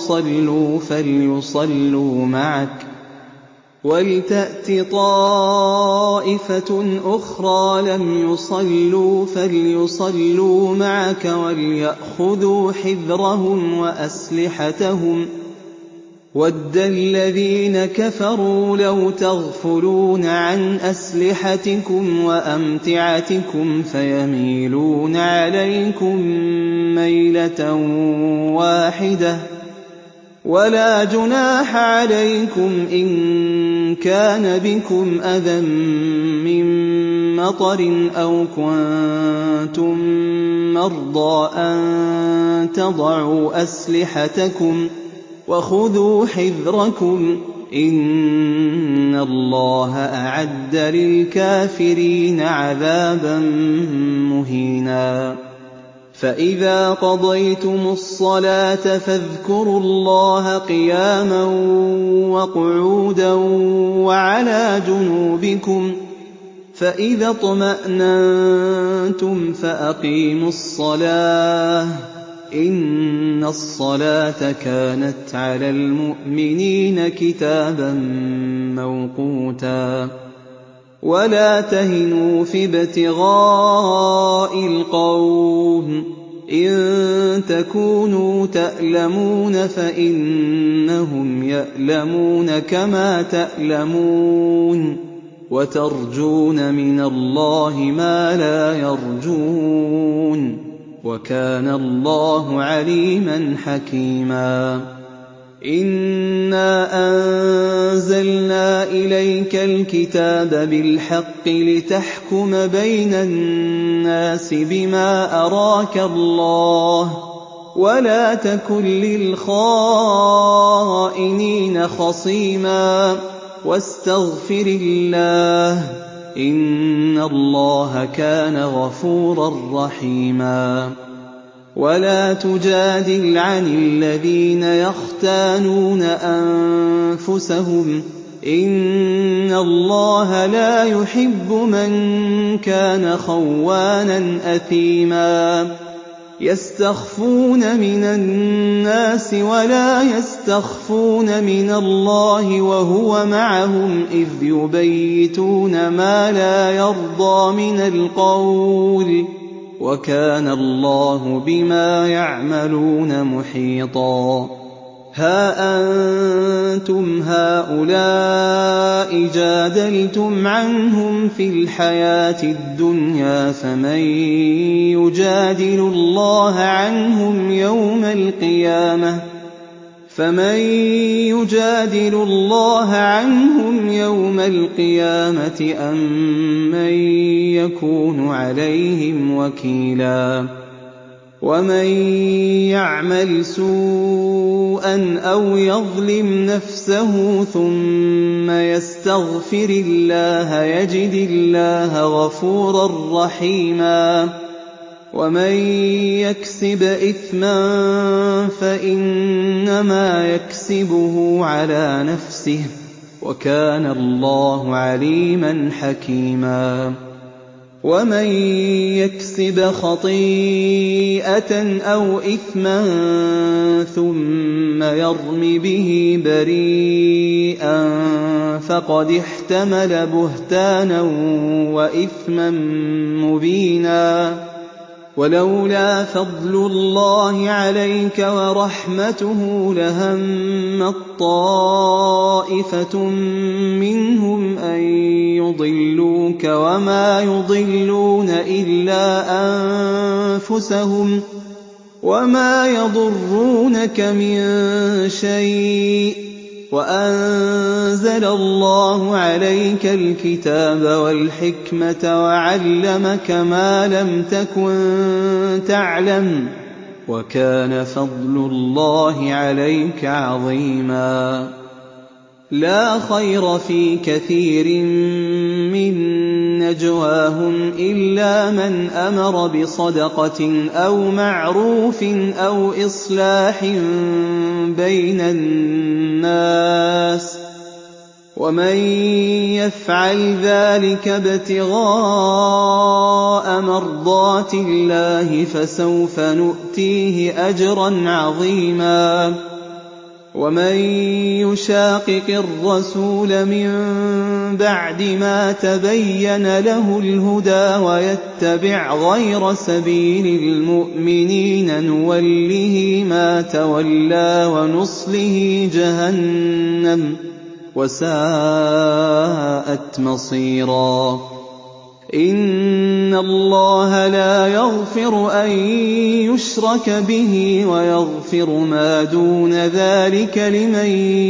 لم يصلوا فليصلوا معك وليأخذوا حذرهم وأسلحتهم. وَدَّ الَّذِينَ كَفَرُوا لَوْ تَغْفُلُونَ عَنْ أَسْلِحَتِكُمْ وَأَمْتِعَتِكُمْ فَيَمِيلُونَ عَلَيْكُم مَّيْلَةً وَاحِدَةً. وَلَا جُنَاحَ عَلَيْكُمْ إِن كَانَ بِكُمْ أَذًى مِّن مَّطَرٍ أَوْ كُنتُم مَّرْضَىٰ أَن تَضَعُوا أَسْلِحَتَكُمْ وَخُذُوا حِذْرَكُمْ إِنَّ اللَّهَ أَعَدَّ لِلْكَافِرِينَ عَذَابًا مُّهِينًا. فَإِذَا قَضَيْتُمُ الصَّلَاةَ فاذْكُرُوا اللَّهَ قِيَامًا وَقُعُودًا وَعَلَىٰ جُنُوبِكُمْ، فَإِذَا اطْمَأْنَنتُمْ فَأَقِيمُوا الصَّلَاةَ ۚ إِنَّ الصَّلَاةَ كَانَتْ عَلَى الْمُؤْمِنِينَ كِتَابًا مَّوْقُوتًا. وَلَا تَهِنُوا فِي ابْتِغَاءِ الْقَوْمِ ۖ إِن تَكُونُوا تَأْلَمُونَ فَإِنَّهُمْ يَأْلَمُونَ كَمَا تَأْلَمُونَ، وَتَرْجُونَ مِنَ اللَّهِ مَا لَا يَرْجُونَ، وَكَانَ اللَّهُ عَلِيمًا حَكِيمًا. إِنَّا أَنزَلْنَا إِلَيْكَ الْكِتَابَ بِالْحَقِّ لِتَحْكُمَ بَيْنَ النَّاسِ بِمَا أَرَاكَ اللَّهُ، وَلَا تَكُن لِّلْخَائِنِينَ خَصِيمًا، وَاسْتَغْفِرِ اللَّهَ ۖ إِنَّ اللَّهَ كَانَ غَفُورًا رَّحِيمًا. وَلَا تُجَادِلْ عَنِ الَّذِينَ يَخْتَانُونَ أَنفُسَهُمْ ۚ إِنَّ اللَّهَ لَا يُحِبُّ مَن كَانَ خَوَّانًا أَثِيمًا. يَسْتَخْفُونَ مِنَ النَّاسِ وَلَا يَسْتَخْفُونَ مِنَ اللَّهِ وَهُوَ مَعَهُمْ إِذْ يُبَيِّتُونَ مَا لَا يَرْضَىٰ مِنَ الْقَوْلِ ۚ وَكَانَ اللَّهُ بِمَا يَعْمَلُونَ مُحِيطًا. هَا أَنتُمْ هَٰؤُلَاءِ جَادَلْتُمْ عَنْهُمْ فِي الْحَيَاةِ الدُّنْيَا فَمَن يُجَادِلُ اللَّهَ عَنْهُمْ يَوْمَ الْقِيَامَةِ أَم مَّن يَكُونُ عَلَيْهِمْ وَكِيلًا. وَمَن يَعْمَلْ سُوءًا أَوْ يَظْلِمْ نَفْسَهُ ثُمَّ يَسْتَغْفِرِ اللَّهَ يَجِدِ اللَّهَ غَفُورًا رَّحِيمًا. وَمَن يَكْسِبْ إِثْمًا فَإِنَّمَا يَكْسِبُهُ عَلَىٰ نَفْسِهِ ۚ وَكَانَ اللَّهُ عَلِيمًا حَكِيمًا. ومن يكسب خطيئة أو إثما ثم يرم به بريئا فقد احتمل بهتانا وإثما مبينا. ولولا فضل الله عليك ورحمته لهمت طائفة منهم أن يضلوك وما يضلون إلا أنفسهم وما يضرونك من شيء وأنزل الله عليك الكتاب والحكمة وعلمك ما لم تكن تعلم وكان فضل الله عليك عظيما. لا خير في كثير من نجواهم إلا من أمر بصدقة أو معروف أو إصلاح بين الناس ومن يفعل ذلك ابتغاء مرضات الله فسوف نؤتيه أجرا عظيما. ومن يشاقق الرسول من بعد ما تبين له الهدى ويتبع غير سبيل المؤمنين نوله ما تولى ونصله جهنم وساءت مصيرا. إن الله لا يغفر أن يشرك به ويغفر ما دون ذلك لمن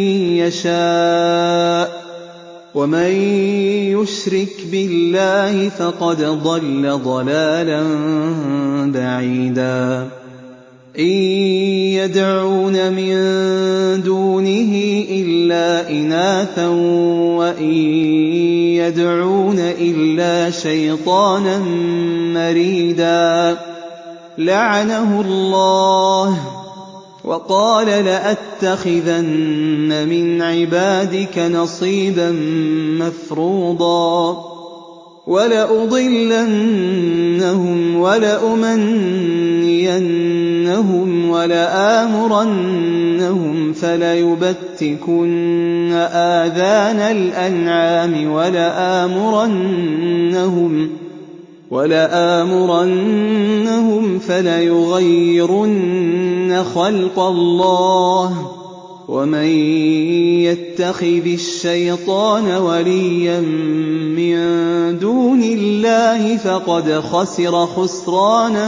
يشاء ومن يشرك بالله فقد ضل ضلالا بعيدا. إن يدعون من دونه إلا إناثا وإن يدعون إلا شيطانا مريدا لعنه الله وقال لأتخذن من عبادك نصيبا مفروضا ولأضلنهم ولأمنينهم ولآمرنهم فليبتكن آذان الأنعام ولآمرنهم فليغيرن خلق الله ومن يتخذ الشيطان وليا من دون الله فقد خسر خسرانا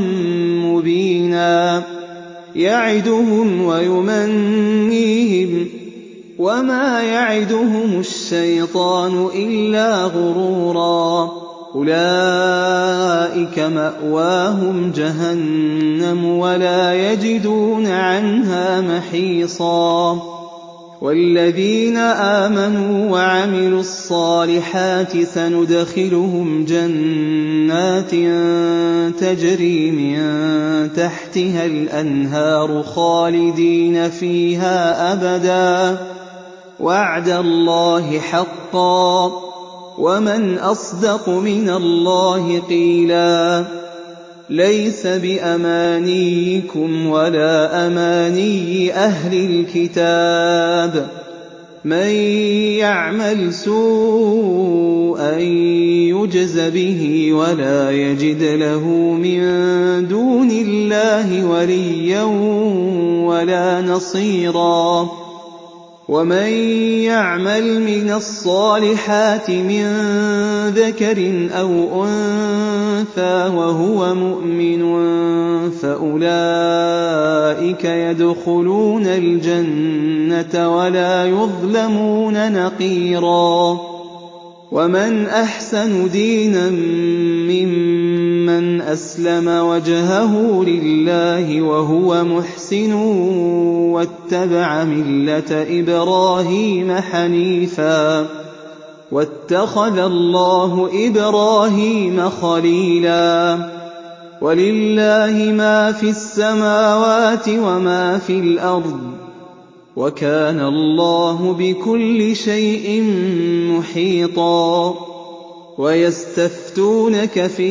مبينا. يعدهم ويمنيهم وما يعدهم الشيطان إلا غرورا. أولئك مأواهم جهنم ولا يجدون عنها محيصا. والذين آمنوا وعملوا الصالحات سندخلهم جنات تجري من تحتها الأنهار خالدين فيها أبدا وعد الله حقا ومن أصدق من الله قيلا. ليس بأمانيكم ولا أماني أهل الكتاب من يعمل سوءا يجز به ولا يجد له من دون الله وليا ولا نصيرا. ومن يعمل من الصالحات من ذكر أو أنثى وهو مؤمن فأولئك يدخلون الجنة ولا يظلمون نقيرا. ومن أحسن دينا ممن أسلم وجهه لله وهو محسن واتبع ملة إبراهيم حنيفا واتخذ الله إبراهيم خليلا. ولله ما في السماوات وما في الأرض وكان الله بكل شيء محيطا. يستفتونك في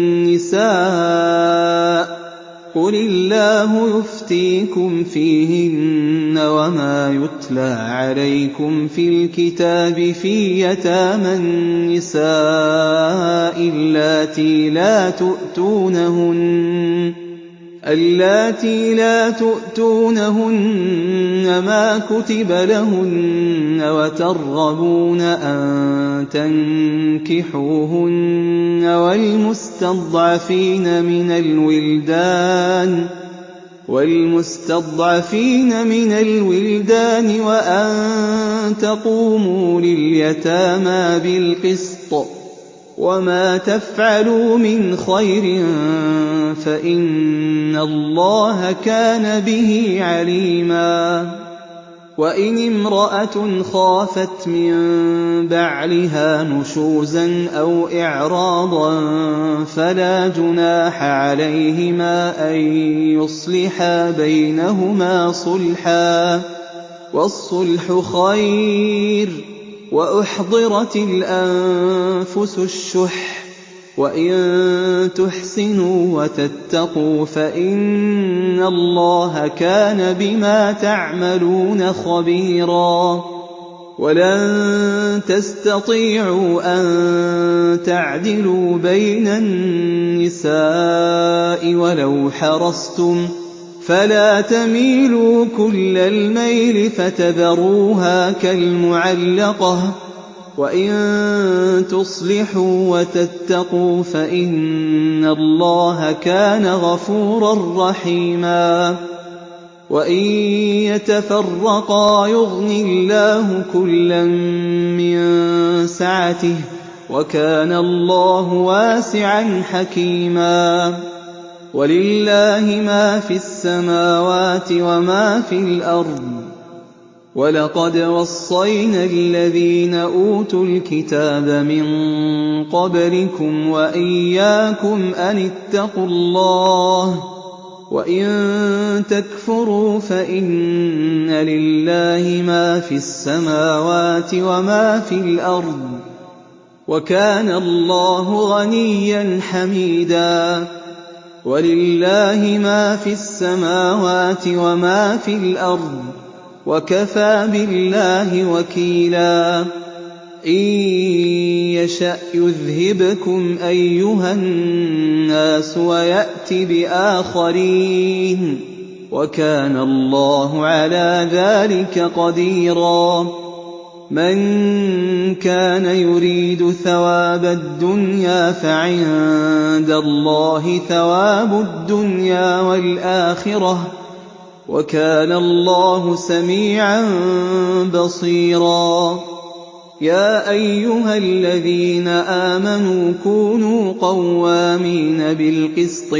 النساء قل الله يفتيكم فيهن وما يتلى عليكم في الكتاب في يتامى النساء اللاتي لا تؤتونهن ما كتب لهن وترغبون أن تنكحوهن والمستضعفين من الولدان وأن تقوموا لليتامى بالقسط وما تفعلوا من خير فإن الله كان به عليما وإن امرأة خافت من بعلها نشوزا أو إعراضا فلا جناح عليهما أن يصلحا بينهما صلحا والصلح خير وأحضرت الأنفس الشح وإن تحسنوا وتتقوا فإن الله كان بما تعملون خبيرا ولن تستطيعوا أن تعدلوا بين النساء ولو حرصتم فلا تميلوا كل الميل فتذروها كالمعلقة وإن تصلحوا وتتقوا فإن الله كان غفورا رحيما وإن يتفرقا يغن الله كلا من سعته وكان الله واسعا حكيما ولله ما في السماوات وما في الأرض ولقد وصينا الذين أوتوا الكتاب من قبلكم وإياكم أن اتقوا الله وإن تكفروا فإن لله ما في السماوات وما في الأرض وكان الله غنيا حميدا ولله ما في السماوات وما في الأرض وكفى بالله وكيلا إن يشأ يذهبكم أيها الناس ويأت بآخرين وكان الله على ذلك قديرا من كان يريد ثواب الدنيا فعند الله ثواب الدنيا والآخرة وكان الله سميعا بصيرا يا أيها الذين آمنوا كونوا قوامين بالقسط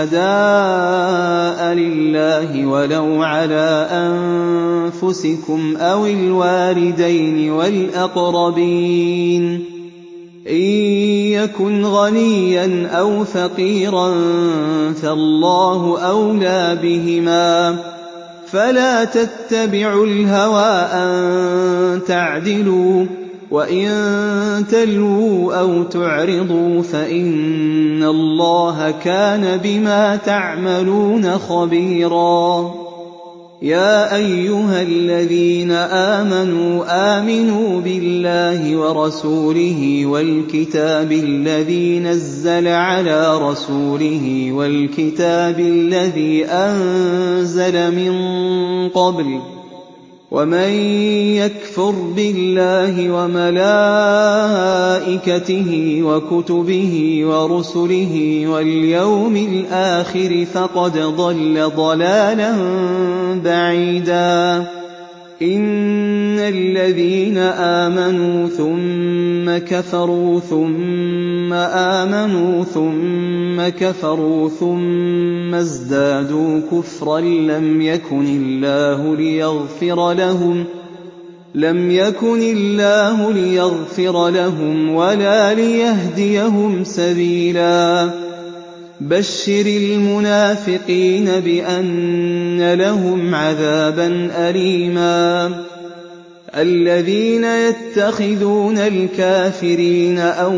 شهداء لله ولو على أنفسكم أو الوالدين والأقربين إن يكن غنيا أو فقيرا فالله أولى بهما فلا تتبعوا الهوى أن تعدلوا وإن تلووا أو تعرضوا فإن الله كان بما تعملون خبيرا يا أيها الذين آمنوا بالله ورسوله والكتاب الذي نزل على رسوله والكتاب الذي أنزل من قبل ومن يكفر بالله وملائكته وكتبه ورسله واليوم الآخر فقد ضل ضلالا بعيدا إن الذين آمنوا ثم كفروا ثم آمنوا ثم كفروا ثم ازدادوا كفرا لم يكن الله ليغفر لهم ولا ليهديهم سبيلا بشر المنافقين بأن لهم عذابا أليما الذين يتخذون الكافرين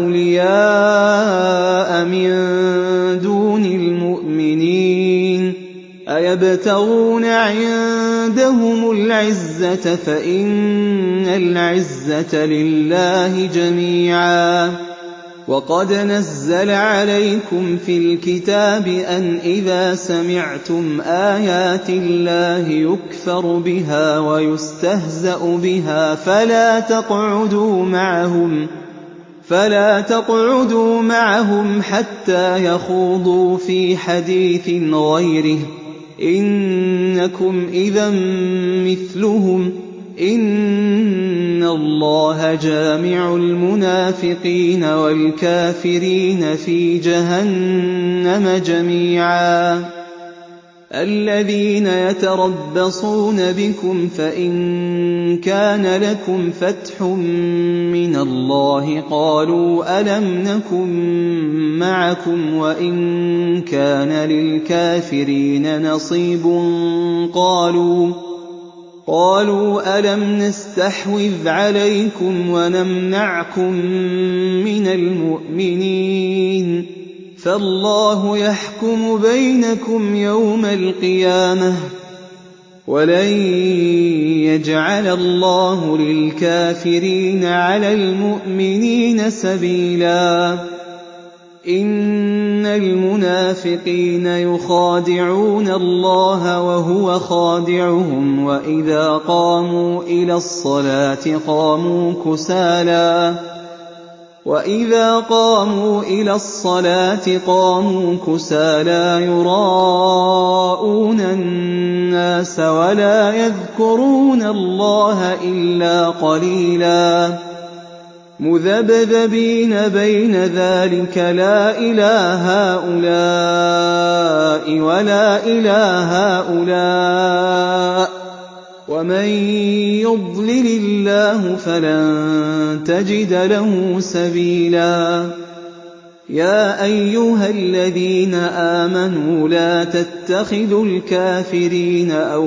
أولياء من دون المؤمنين أيبتغون عندهم العزة فإن العزة لله جميعا وقد نزل عليكم في الكتاب أن إذا سمعتم آيات الله يكفر بها ويستهزأ بها فلا تقعدوا معهم حتى يخوضوا في حديث غيره إنكم إذا مثلهم إن الله جامع المنافقين والكافرين في جهنم جميعا الذين يتربصون بكم فإن كان لكم فتح من الله قالوا ألم نكن معكم وإن كان للكافرين نصيب قالوا ألم نستحوذ عليكم ونمنعكم من المؤمنين فالله يحكم بينكم يوم القيامة ولن يجعل الله للكافرين على المؤمنين سبيلا إن المنافقين يخادعون الله وهو خادعهم وإذا قاموا إلى الصلاة قاموا كسالى يراءون الناس ولا يذكرون الله إلا قليلا مذبذبين بين ذلك لا إلى هؤلاء ولا إلى هؤلاء ومن يضلل الله فلن تجد له سبيلا يا أيها الذين آمنوا لا تتخذوا الكافرين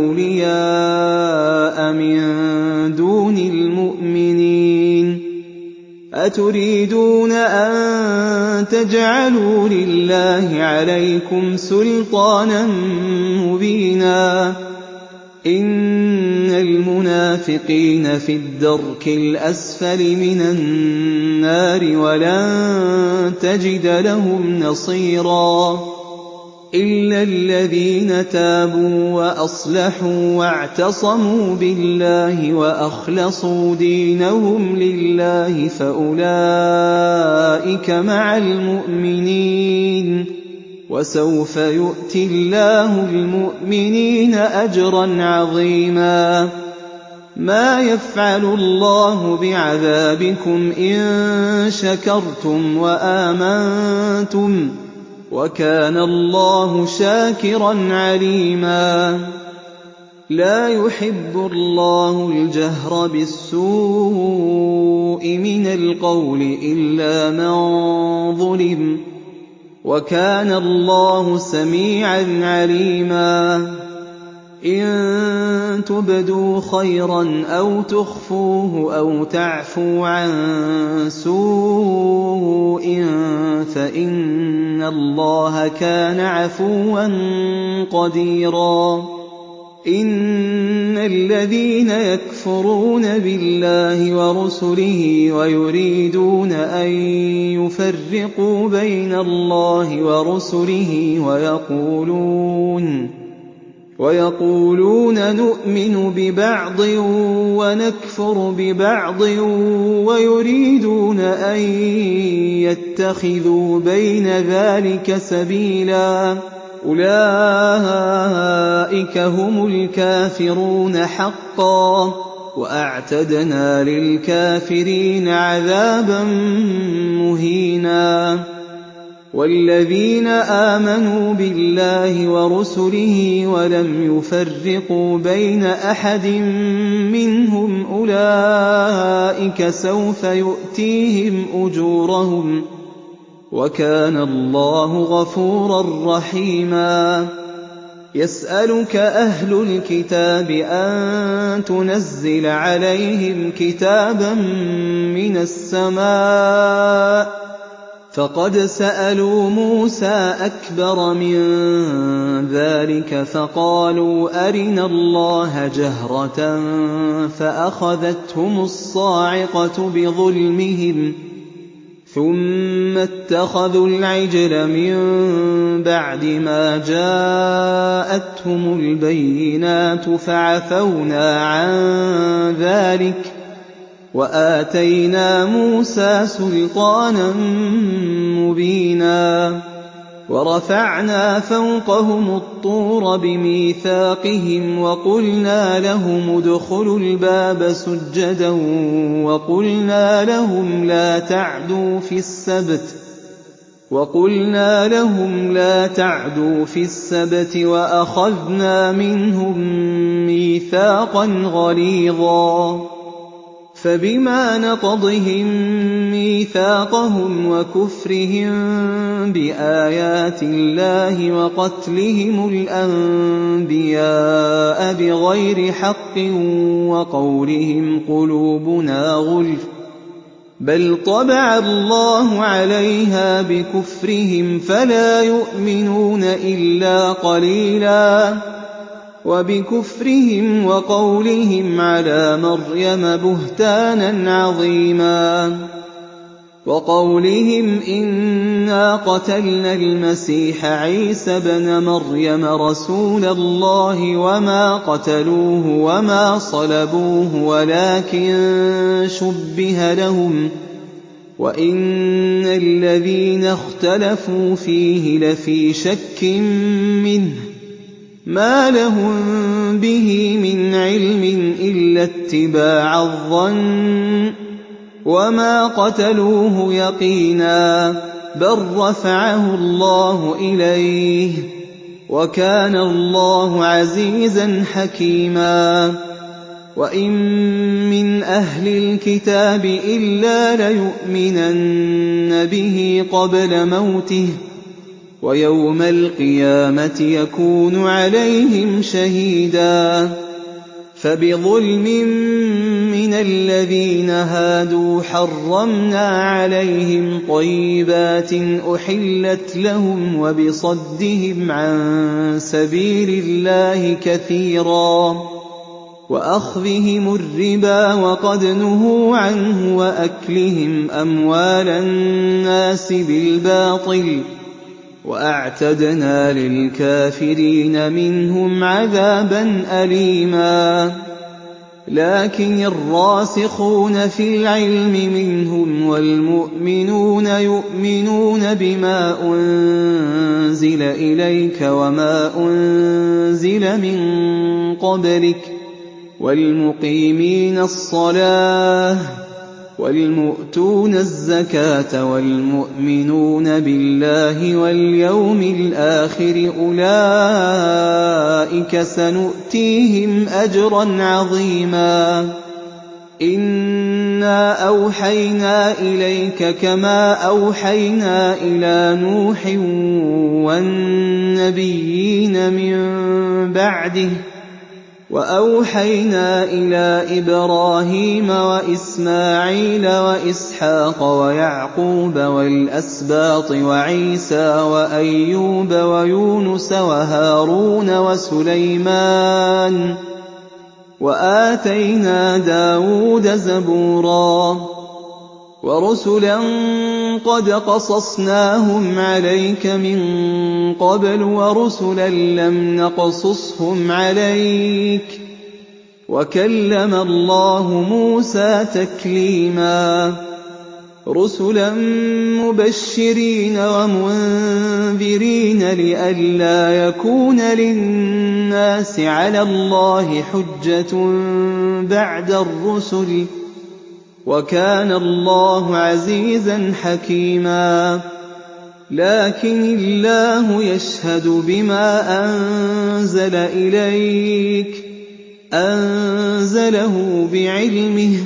أولياء من دون المؤمنين أتريدون أن تجعلوا لله عليكم سلطانا مبينا إن المنافقين في الدرك الأسفل من النار ولن تجد لهم نصيرا إلا الذين تابوا وأصلحوا واعتصموا بالله وأخلصوا دينهم لله فأولئك مع المؤمنين وسوف يؤتي الله المؤمنين أجرا عظيما ما يفعل الله بعذابكم إن شكرتم وآمنتم وكان الله شاكرا عليما لا يحب الله الجهر بالسوء من القول إلا من ظلم وكان الله سميعا عليما إن تبدوا خيرا أو تخفوه أو تعفوا عن سوء فإن الله كان عفوا قديرا إن الذين يكفرون بالله ورسله ويريدون أن يفرقوا بين الله ورسله ويقولون نؤمن ببعض ونكفر ببعض ويريدون أن يتخذوا بين ذلك سبيلا أولئك هم الكافرون حقا وأعتدنا للكافرين عذابا مهينا والذين آمنوا بالله ورسله ولم يفرقوا بين أحد منهم أولئك سوف يؤتيهم أجورهم وكان الله غفورا رحيما يَسْأَلُكَ أَهْلُ الْكِتَابِ أَن تُنَزِّلَ عَلَيْهِمْ كِتَابًا مِّنَ السَّمَاءِ ۚ فَقَدْ سَأَلُوا مُوسَىٰ أَكْبَرَ مِن ذَٰلِكَ فَقَالُوا أَرِنَا اللَّهَ جَهْرَةً فَأَخَذَتْهُمُ الصَّاعِقَةُ بِظُلْمِهِمْ ثُمَّ اتَّخَذُوا الْعِجْلَ مِن بَعْدِ مَا جَاءَتْهُمُ الْبَيِّنَاتُ فَعَفَوْنَا عَن ذَٰلِكَ وَآتَيْنَا مُوسَىٰ سُلْطَانًا مُّبِينًا وَرَفَعْنَا فَوْقَهُمُ الطُّورَ بِمِيثَاقِهِمْ وَقُلْنَا لَهُمُ ادْخُلُوا الْبَابَ سُجَّدًا وَقُلْنَا لَهُمْ لَا تَعْدُوا فِي السَّبْتِ وَأَخَذْنَا مِنْهُم مِّيثَاقًا غَلِيظًا فَبِمَا نَقْضِهِم مِّيثَاقَهُمْ وَكُفْرِهِم بِآيَاتِ اللَّهِ وَقَتْلِهِمُ الْأَنبِيَاءَ بِغَيْرِ حَقٍّ وَقَوْلِهِمْ قُلُوبُنَا غُلْفٌ ۚ بَلْ طَبَعَ اللَّهُ عَلَيْهَا بِكُفْرِهِمْ فَلَا يُؤْمِنُونَ إِلَّا قَلِيلًا وَبِكُفْرِهِمْ وَقَوْلِهِمْ عَلَىٰ مَرْيَمَ بُهْتَانًا عَظِيمًا وَقَوْلِهِمْ إِنَّا قَتَلْنَا الْمَسِيحَ عِيسَى ابْنَ مَرْيَمَ رَسُولَ اللَّهِ وَمَا قَتَلُوهُ وَمَا صَلَبُوهُ وَلَٰكِن شُبِّهَ لَهُمْ ۚ وَإِنَّ الَّذِينَ اخْتَلَفُوا فِيهِ لَفِي شَكٍّ مِّنْهُ مَا لَهُم بِهِ مِنْ عِلْمٍ إِلَّا اتِّبَاعَ الظَّنِّ ۚ وَمَا قَتَلُوهُ يَقِينًا بَل رَّفَعَهُ اللَّهُ إِلَيْهِ ۚ وَكَانَ اللَّهُ عَزِيزًا حَكِيمًا وَإِن مِّنْ أَهْلِ الْكِتَابِ إِلَّا لَيُؤْمِنَنَّ بِهِ قَبْلَ مَوْتِهِ ۖ وَيَوْمَ الْقِيَامَةِ يَكُونُ عَلَيْهِمْ شَهِيدًا فَبِظُلْمٍ مِّنَ الَّذِينَ هَادُوا حَرَّمْنَا عَلَيْهِمْ طَيِّبَاتٍ أُحِلَّتْ لَهُمْ وَبِصَدِّهِمْ عَن سَبِيلِ اللَّهِ كَثِيرًا وَأَخْذِهِمُ الرِّبَا وَقَدْ نُهُوا عَنْهُ وَأَكْلِهِمْ أَمْوَالَ النَّاسِ بِالْبَاطِلِ ۚ وَأَعْتَدْنَا لِلْكَافِرِينَ مِنْهُمْ عَذَابًا أَلِيمًا لَّكِنِ الرَّاسِخُونَ فِي الْعِلْمِ مِنْهُمْ وَالْمُؤْمِنُونَ يُؤْمِنُونَ بِمَا أُنزِلَ إِلَيْكَ وَمَا أُنزِلَ مِن قَبْلِكَ وَالْمُقِيمِينَ الصَّلَاةَ وَالْمُؤْتُونَ الزَّكَاةَ وَالْمُؤْمِنُونَ بِاللَّهِ وَالْيَوْمِ الْآخِرِ أُولَٰئِكَ سَنُؤْتِيهِمْ أَجْرًا عَظِيمًا إِنَّا أَوْحَيْنَا إِلَيْكَ كَمَا أَوْحَيْنَا إِلَىٰ نُوحٍ وَالنَّبِيِّينَ مِن بَعْدِهِ وَأَوْحَيْنَا إِلَىٰ إِبْرَاهِيمَ وَإِسْمَاعِيلَ وَإِسْحَاقَ وَيَعْقُوبَ وَالْأَسْبَاطِ وَعِيسَىٰ وَأَيُّوبَ وَيُونُسَ وَهَارُونَ وَسُلَيْمَانَ وَآتَيْنَا دَاوُودَ زَبُورًا وَرُسُلًا قَدْ قَصَصْنَاهُمْ عَلَيْكَ مِن قَبْلُ وَرُسُلًا لَّمْ نَقْصُصْهُمْ عَلَيْكَ ۚ وَكَلَّمَ اللَّهُ مُوسَىٰ تَكْلِيمًا رُّسُلًا مُّبَشِّرِينَ وَمُنذِرِينَ لِئَلَّا يَكُونَ لِلنَّاسِ عَلَى اللَّهِ حُجَّةٌ بَعْدَ الرُّسُلِ ۚ وَكَانَ اللَّهُ عَزِيزًا حَكِيمًا لَّكِنِ اللَّهُ يَشْهَدُ بِمَا أَنزَلَ إِلَيْكَ أَنزَلَهُ بِعِلْمِهِ ۖ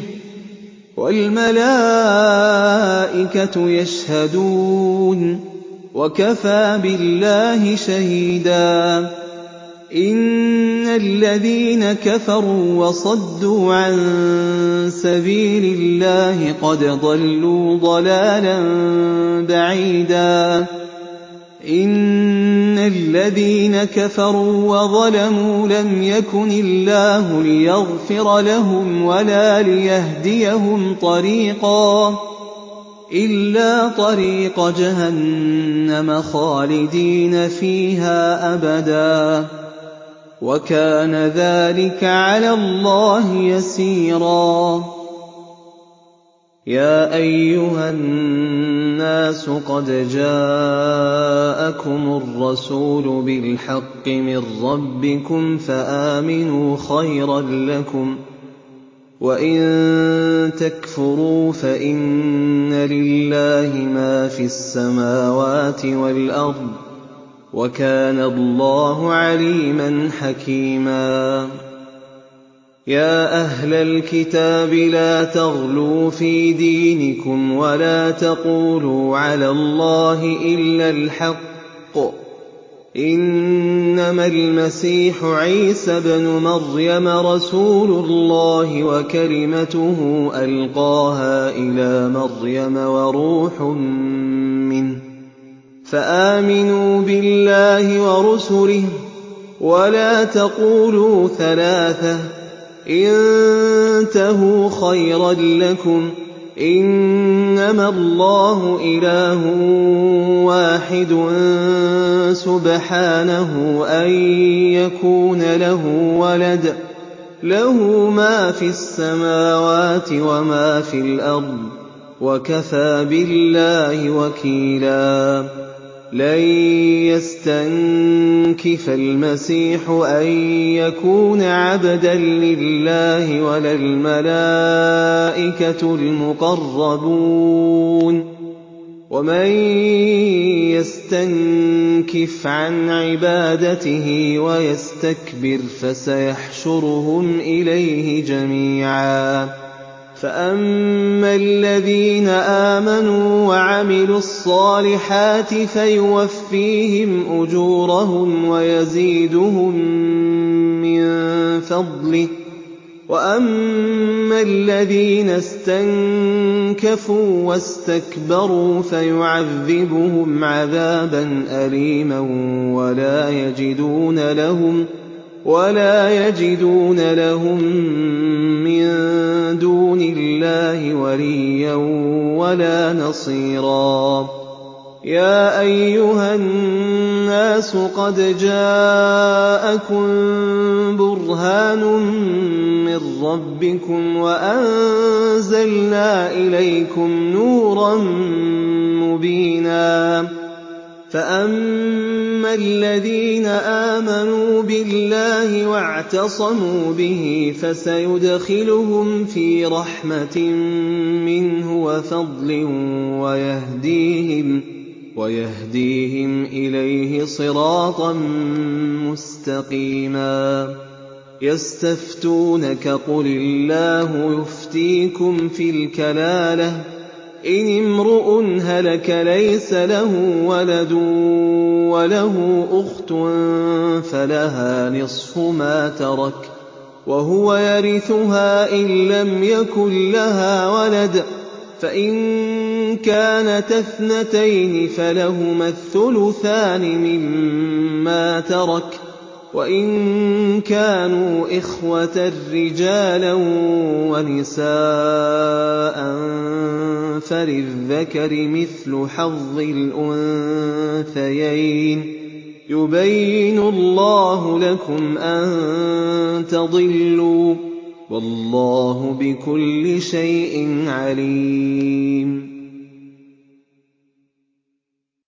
وَالْمَلَائِكَةُ يَشْهَدُونَ ۚ وَكَفَىٰ بِاللَّهِ شَهِيدًا إِنَّ الَّذِينَ كَفَرُوا وَصَدُّوا عَن سَبِيلِ اللَّهِ قَدْ ضَلُّوا ضَلَالًا بَعِيدًا إِنَّ الَّذِينَ كَفَرُوا وَظَلَمُوا لَمْ يَكُنِ اللَّهُ لِيَغْفِرَ لَهُمْ وَلَا لِيَهْدِيَهُمْ طَرِيقًا إِلَّا طَرِيقَ جَهَنَّمَ خَالِدِينَ فِيهَا أَبَدًا ۚ وَكَانَ ذَٰلِكَ عَلَى اللَّهِ يَسِيرًا. يَا أَيُّهَا النَّاسُ قَدْ جَاءَكُمُ الرَّسُولُ بِالْحَقِّ مِن رَّبِّكُمْ فَآمِنُوا خَيْرًا لَّكُمْ ۚ وَإِن تَكْفُرُوا فَإِنَّ لِلَّهِ مَا فِي السَّمَاوَاتِ وَالْأَرْضِ ۚ وَكَانَ اللَّهُ عَلِيمًا حَكِيمًا. يَا أَهْلَ الْكِتَابِ لَا تَغْلُوا فِي دِينِكُمْ وَلَا تَقُولُوا عَلَى اللَّهِ إِلَّا الْحَقَّ ۚ إِنَّمَا الْمَسِيحُ عِيسَى ابْنُ مَرْيَمَ رَسُولُ اللَّهِ وَكَلِمَتُهُ أَلْقَاهَا إِلَىٰ مَرْيَمَ وَرُوحٌ مِّنْهُ ۖ فَآمِنُوا بِاللَّهِ وَرُسُلِهِ ۖ وَلَا تَقُولُوا ثَلَاثَةٌ ۚ انتهوا خَيْرًا لَّكُمْ ۚ إِنَّمَا اللَّهُ إِلَٰهٌ وَاحِدٌ سُبْحَانَهُ أَن يَكُونَ لَهُ وَلَدٌ ۘ لَّهُ مَا فِي السَّمَاوَاتِ وَمَا فِي الْأَرْضِ ۚ وَكَفَىٰ بِاللَّهِ وَكِيلًا. لَّن يَسْتَنكِفَ الْمَسِيحُ أَن يَكُونَ عَبْدًا لِّلَّهِ وَلَا الْمَلَائِكَةُ الْمُقَرَّبُونَ ۚ وَمَن يَسْتَنكِفْ عَنْ عِبَادَتِهِ وَيَسْتَكْبِرْ فَسَيَحْشُرُهُمْ إِلَيْهِ جَمِيعًا. فَأَمَّا الَّذِينَ آمَنُوا وَعَمِلُوا الصَّالِحَاتِ فَيُوَفِّيهِمْ أُجُورَهُمْ وَيَزِيدُهُم مِّن فَضْلِهِ ۖ وَأَمَّا الَّذِينَ اسْتَنكَفُوا وَاسْتَكْبَرُوا فَيُعَذِّبُهُمْ عَذَابًا أَلِيمًا وَلَا يَجِدُونَ لَهُم مِّن دُونِ اللَّهِ وَلِيًّا وَلَا نَصِيرًا. يَا أَيُّهَا النَّاسُ قَدْ جَاءَكُم بُرْهَانٌ مِّن رَّبِّكُمْ وَأَنزَلْنَا إِلَيْكُمْ نُورًا مُّبِينًا. فَأَمَّا الَّذِينَ آمَنُوا بِاللَّهِ وَاعْتَصَمُوا بِهِ فَسَيُدْخِلُهُمْ فِي رَحْمَةٍ مِّنْهُ وَفَضْلٍ وَيَهْدِيهِمْ إِلَيْهِ صِرَاطًا مُّسْتَقِيمًا. يَسْتَفْتُونَكَ قُلِ اللَّهُ يُفْتِيكُمْ فِي الْكَلَالَةِ ۚ إِنِ امْرُؤٌ هَلَكَ لَيْسَ لَهُ وَلَدٌ وَلَهُ أُخْتٌ فَلَهَا نِصْفُ مَا تَرَكَ وَهُوَ يَرِثُهَا إِن لَّمْ يَكُن لَّهَا وَلَدٌ ۚ فَإِن كَانَتَا اثْنَتَيْنِ فَلَهُمَا الثُّلُثَانِ مِمَّا تَرَكَ ۚ وَإِن كَانُوا إِخْوَةً رِّجَالًا وَنِسَاءً فَلِلذَّكَرِ مِثْلُ حَظِّ الْأُنثَيَيْنِ ۗ يُبَيِّنُ اللَّهُ لَكُمْ أَن تَضِلُّوا ۗ وَاللَّهُ بِكُلِّ شَيْءٍ عَلِيمٌ.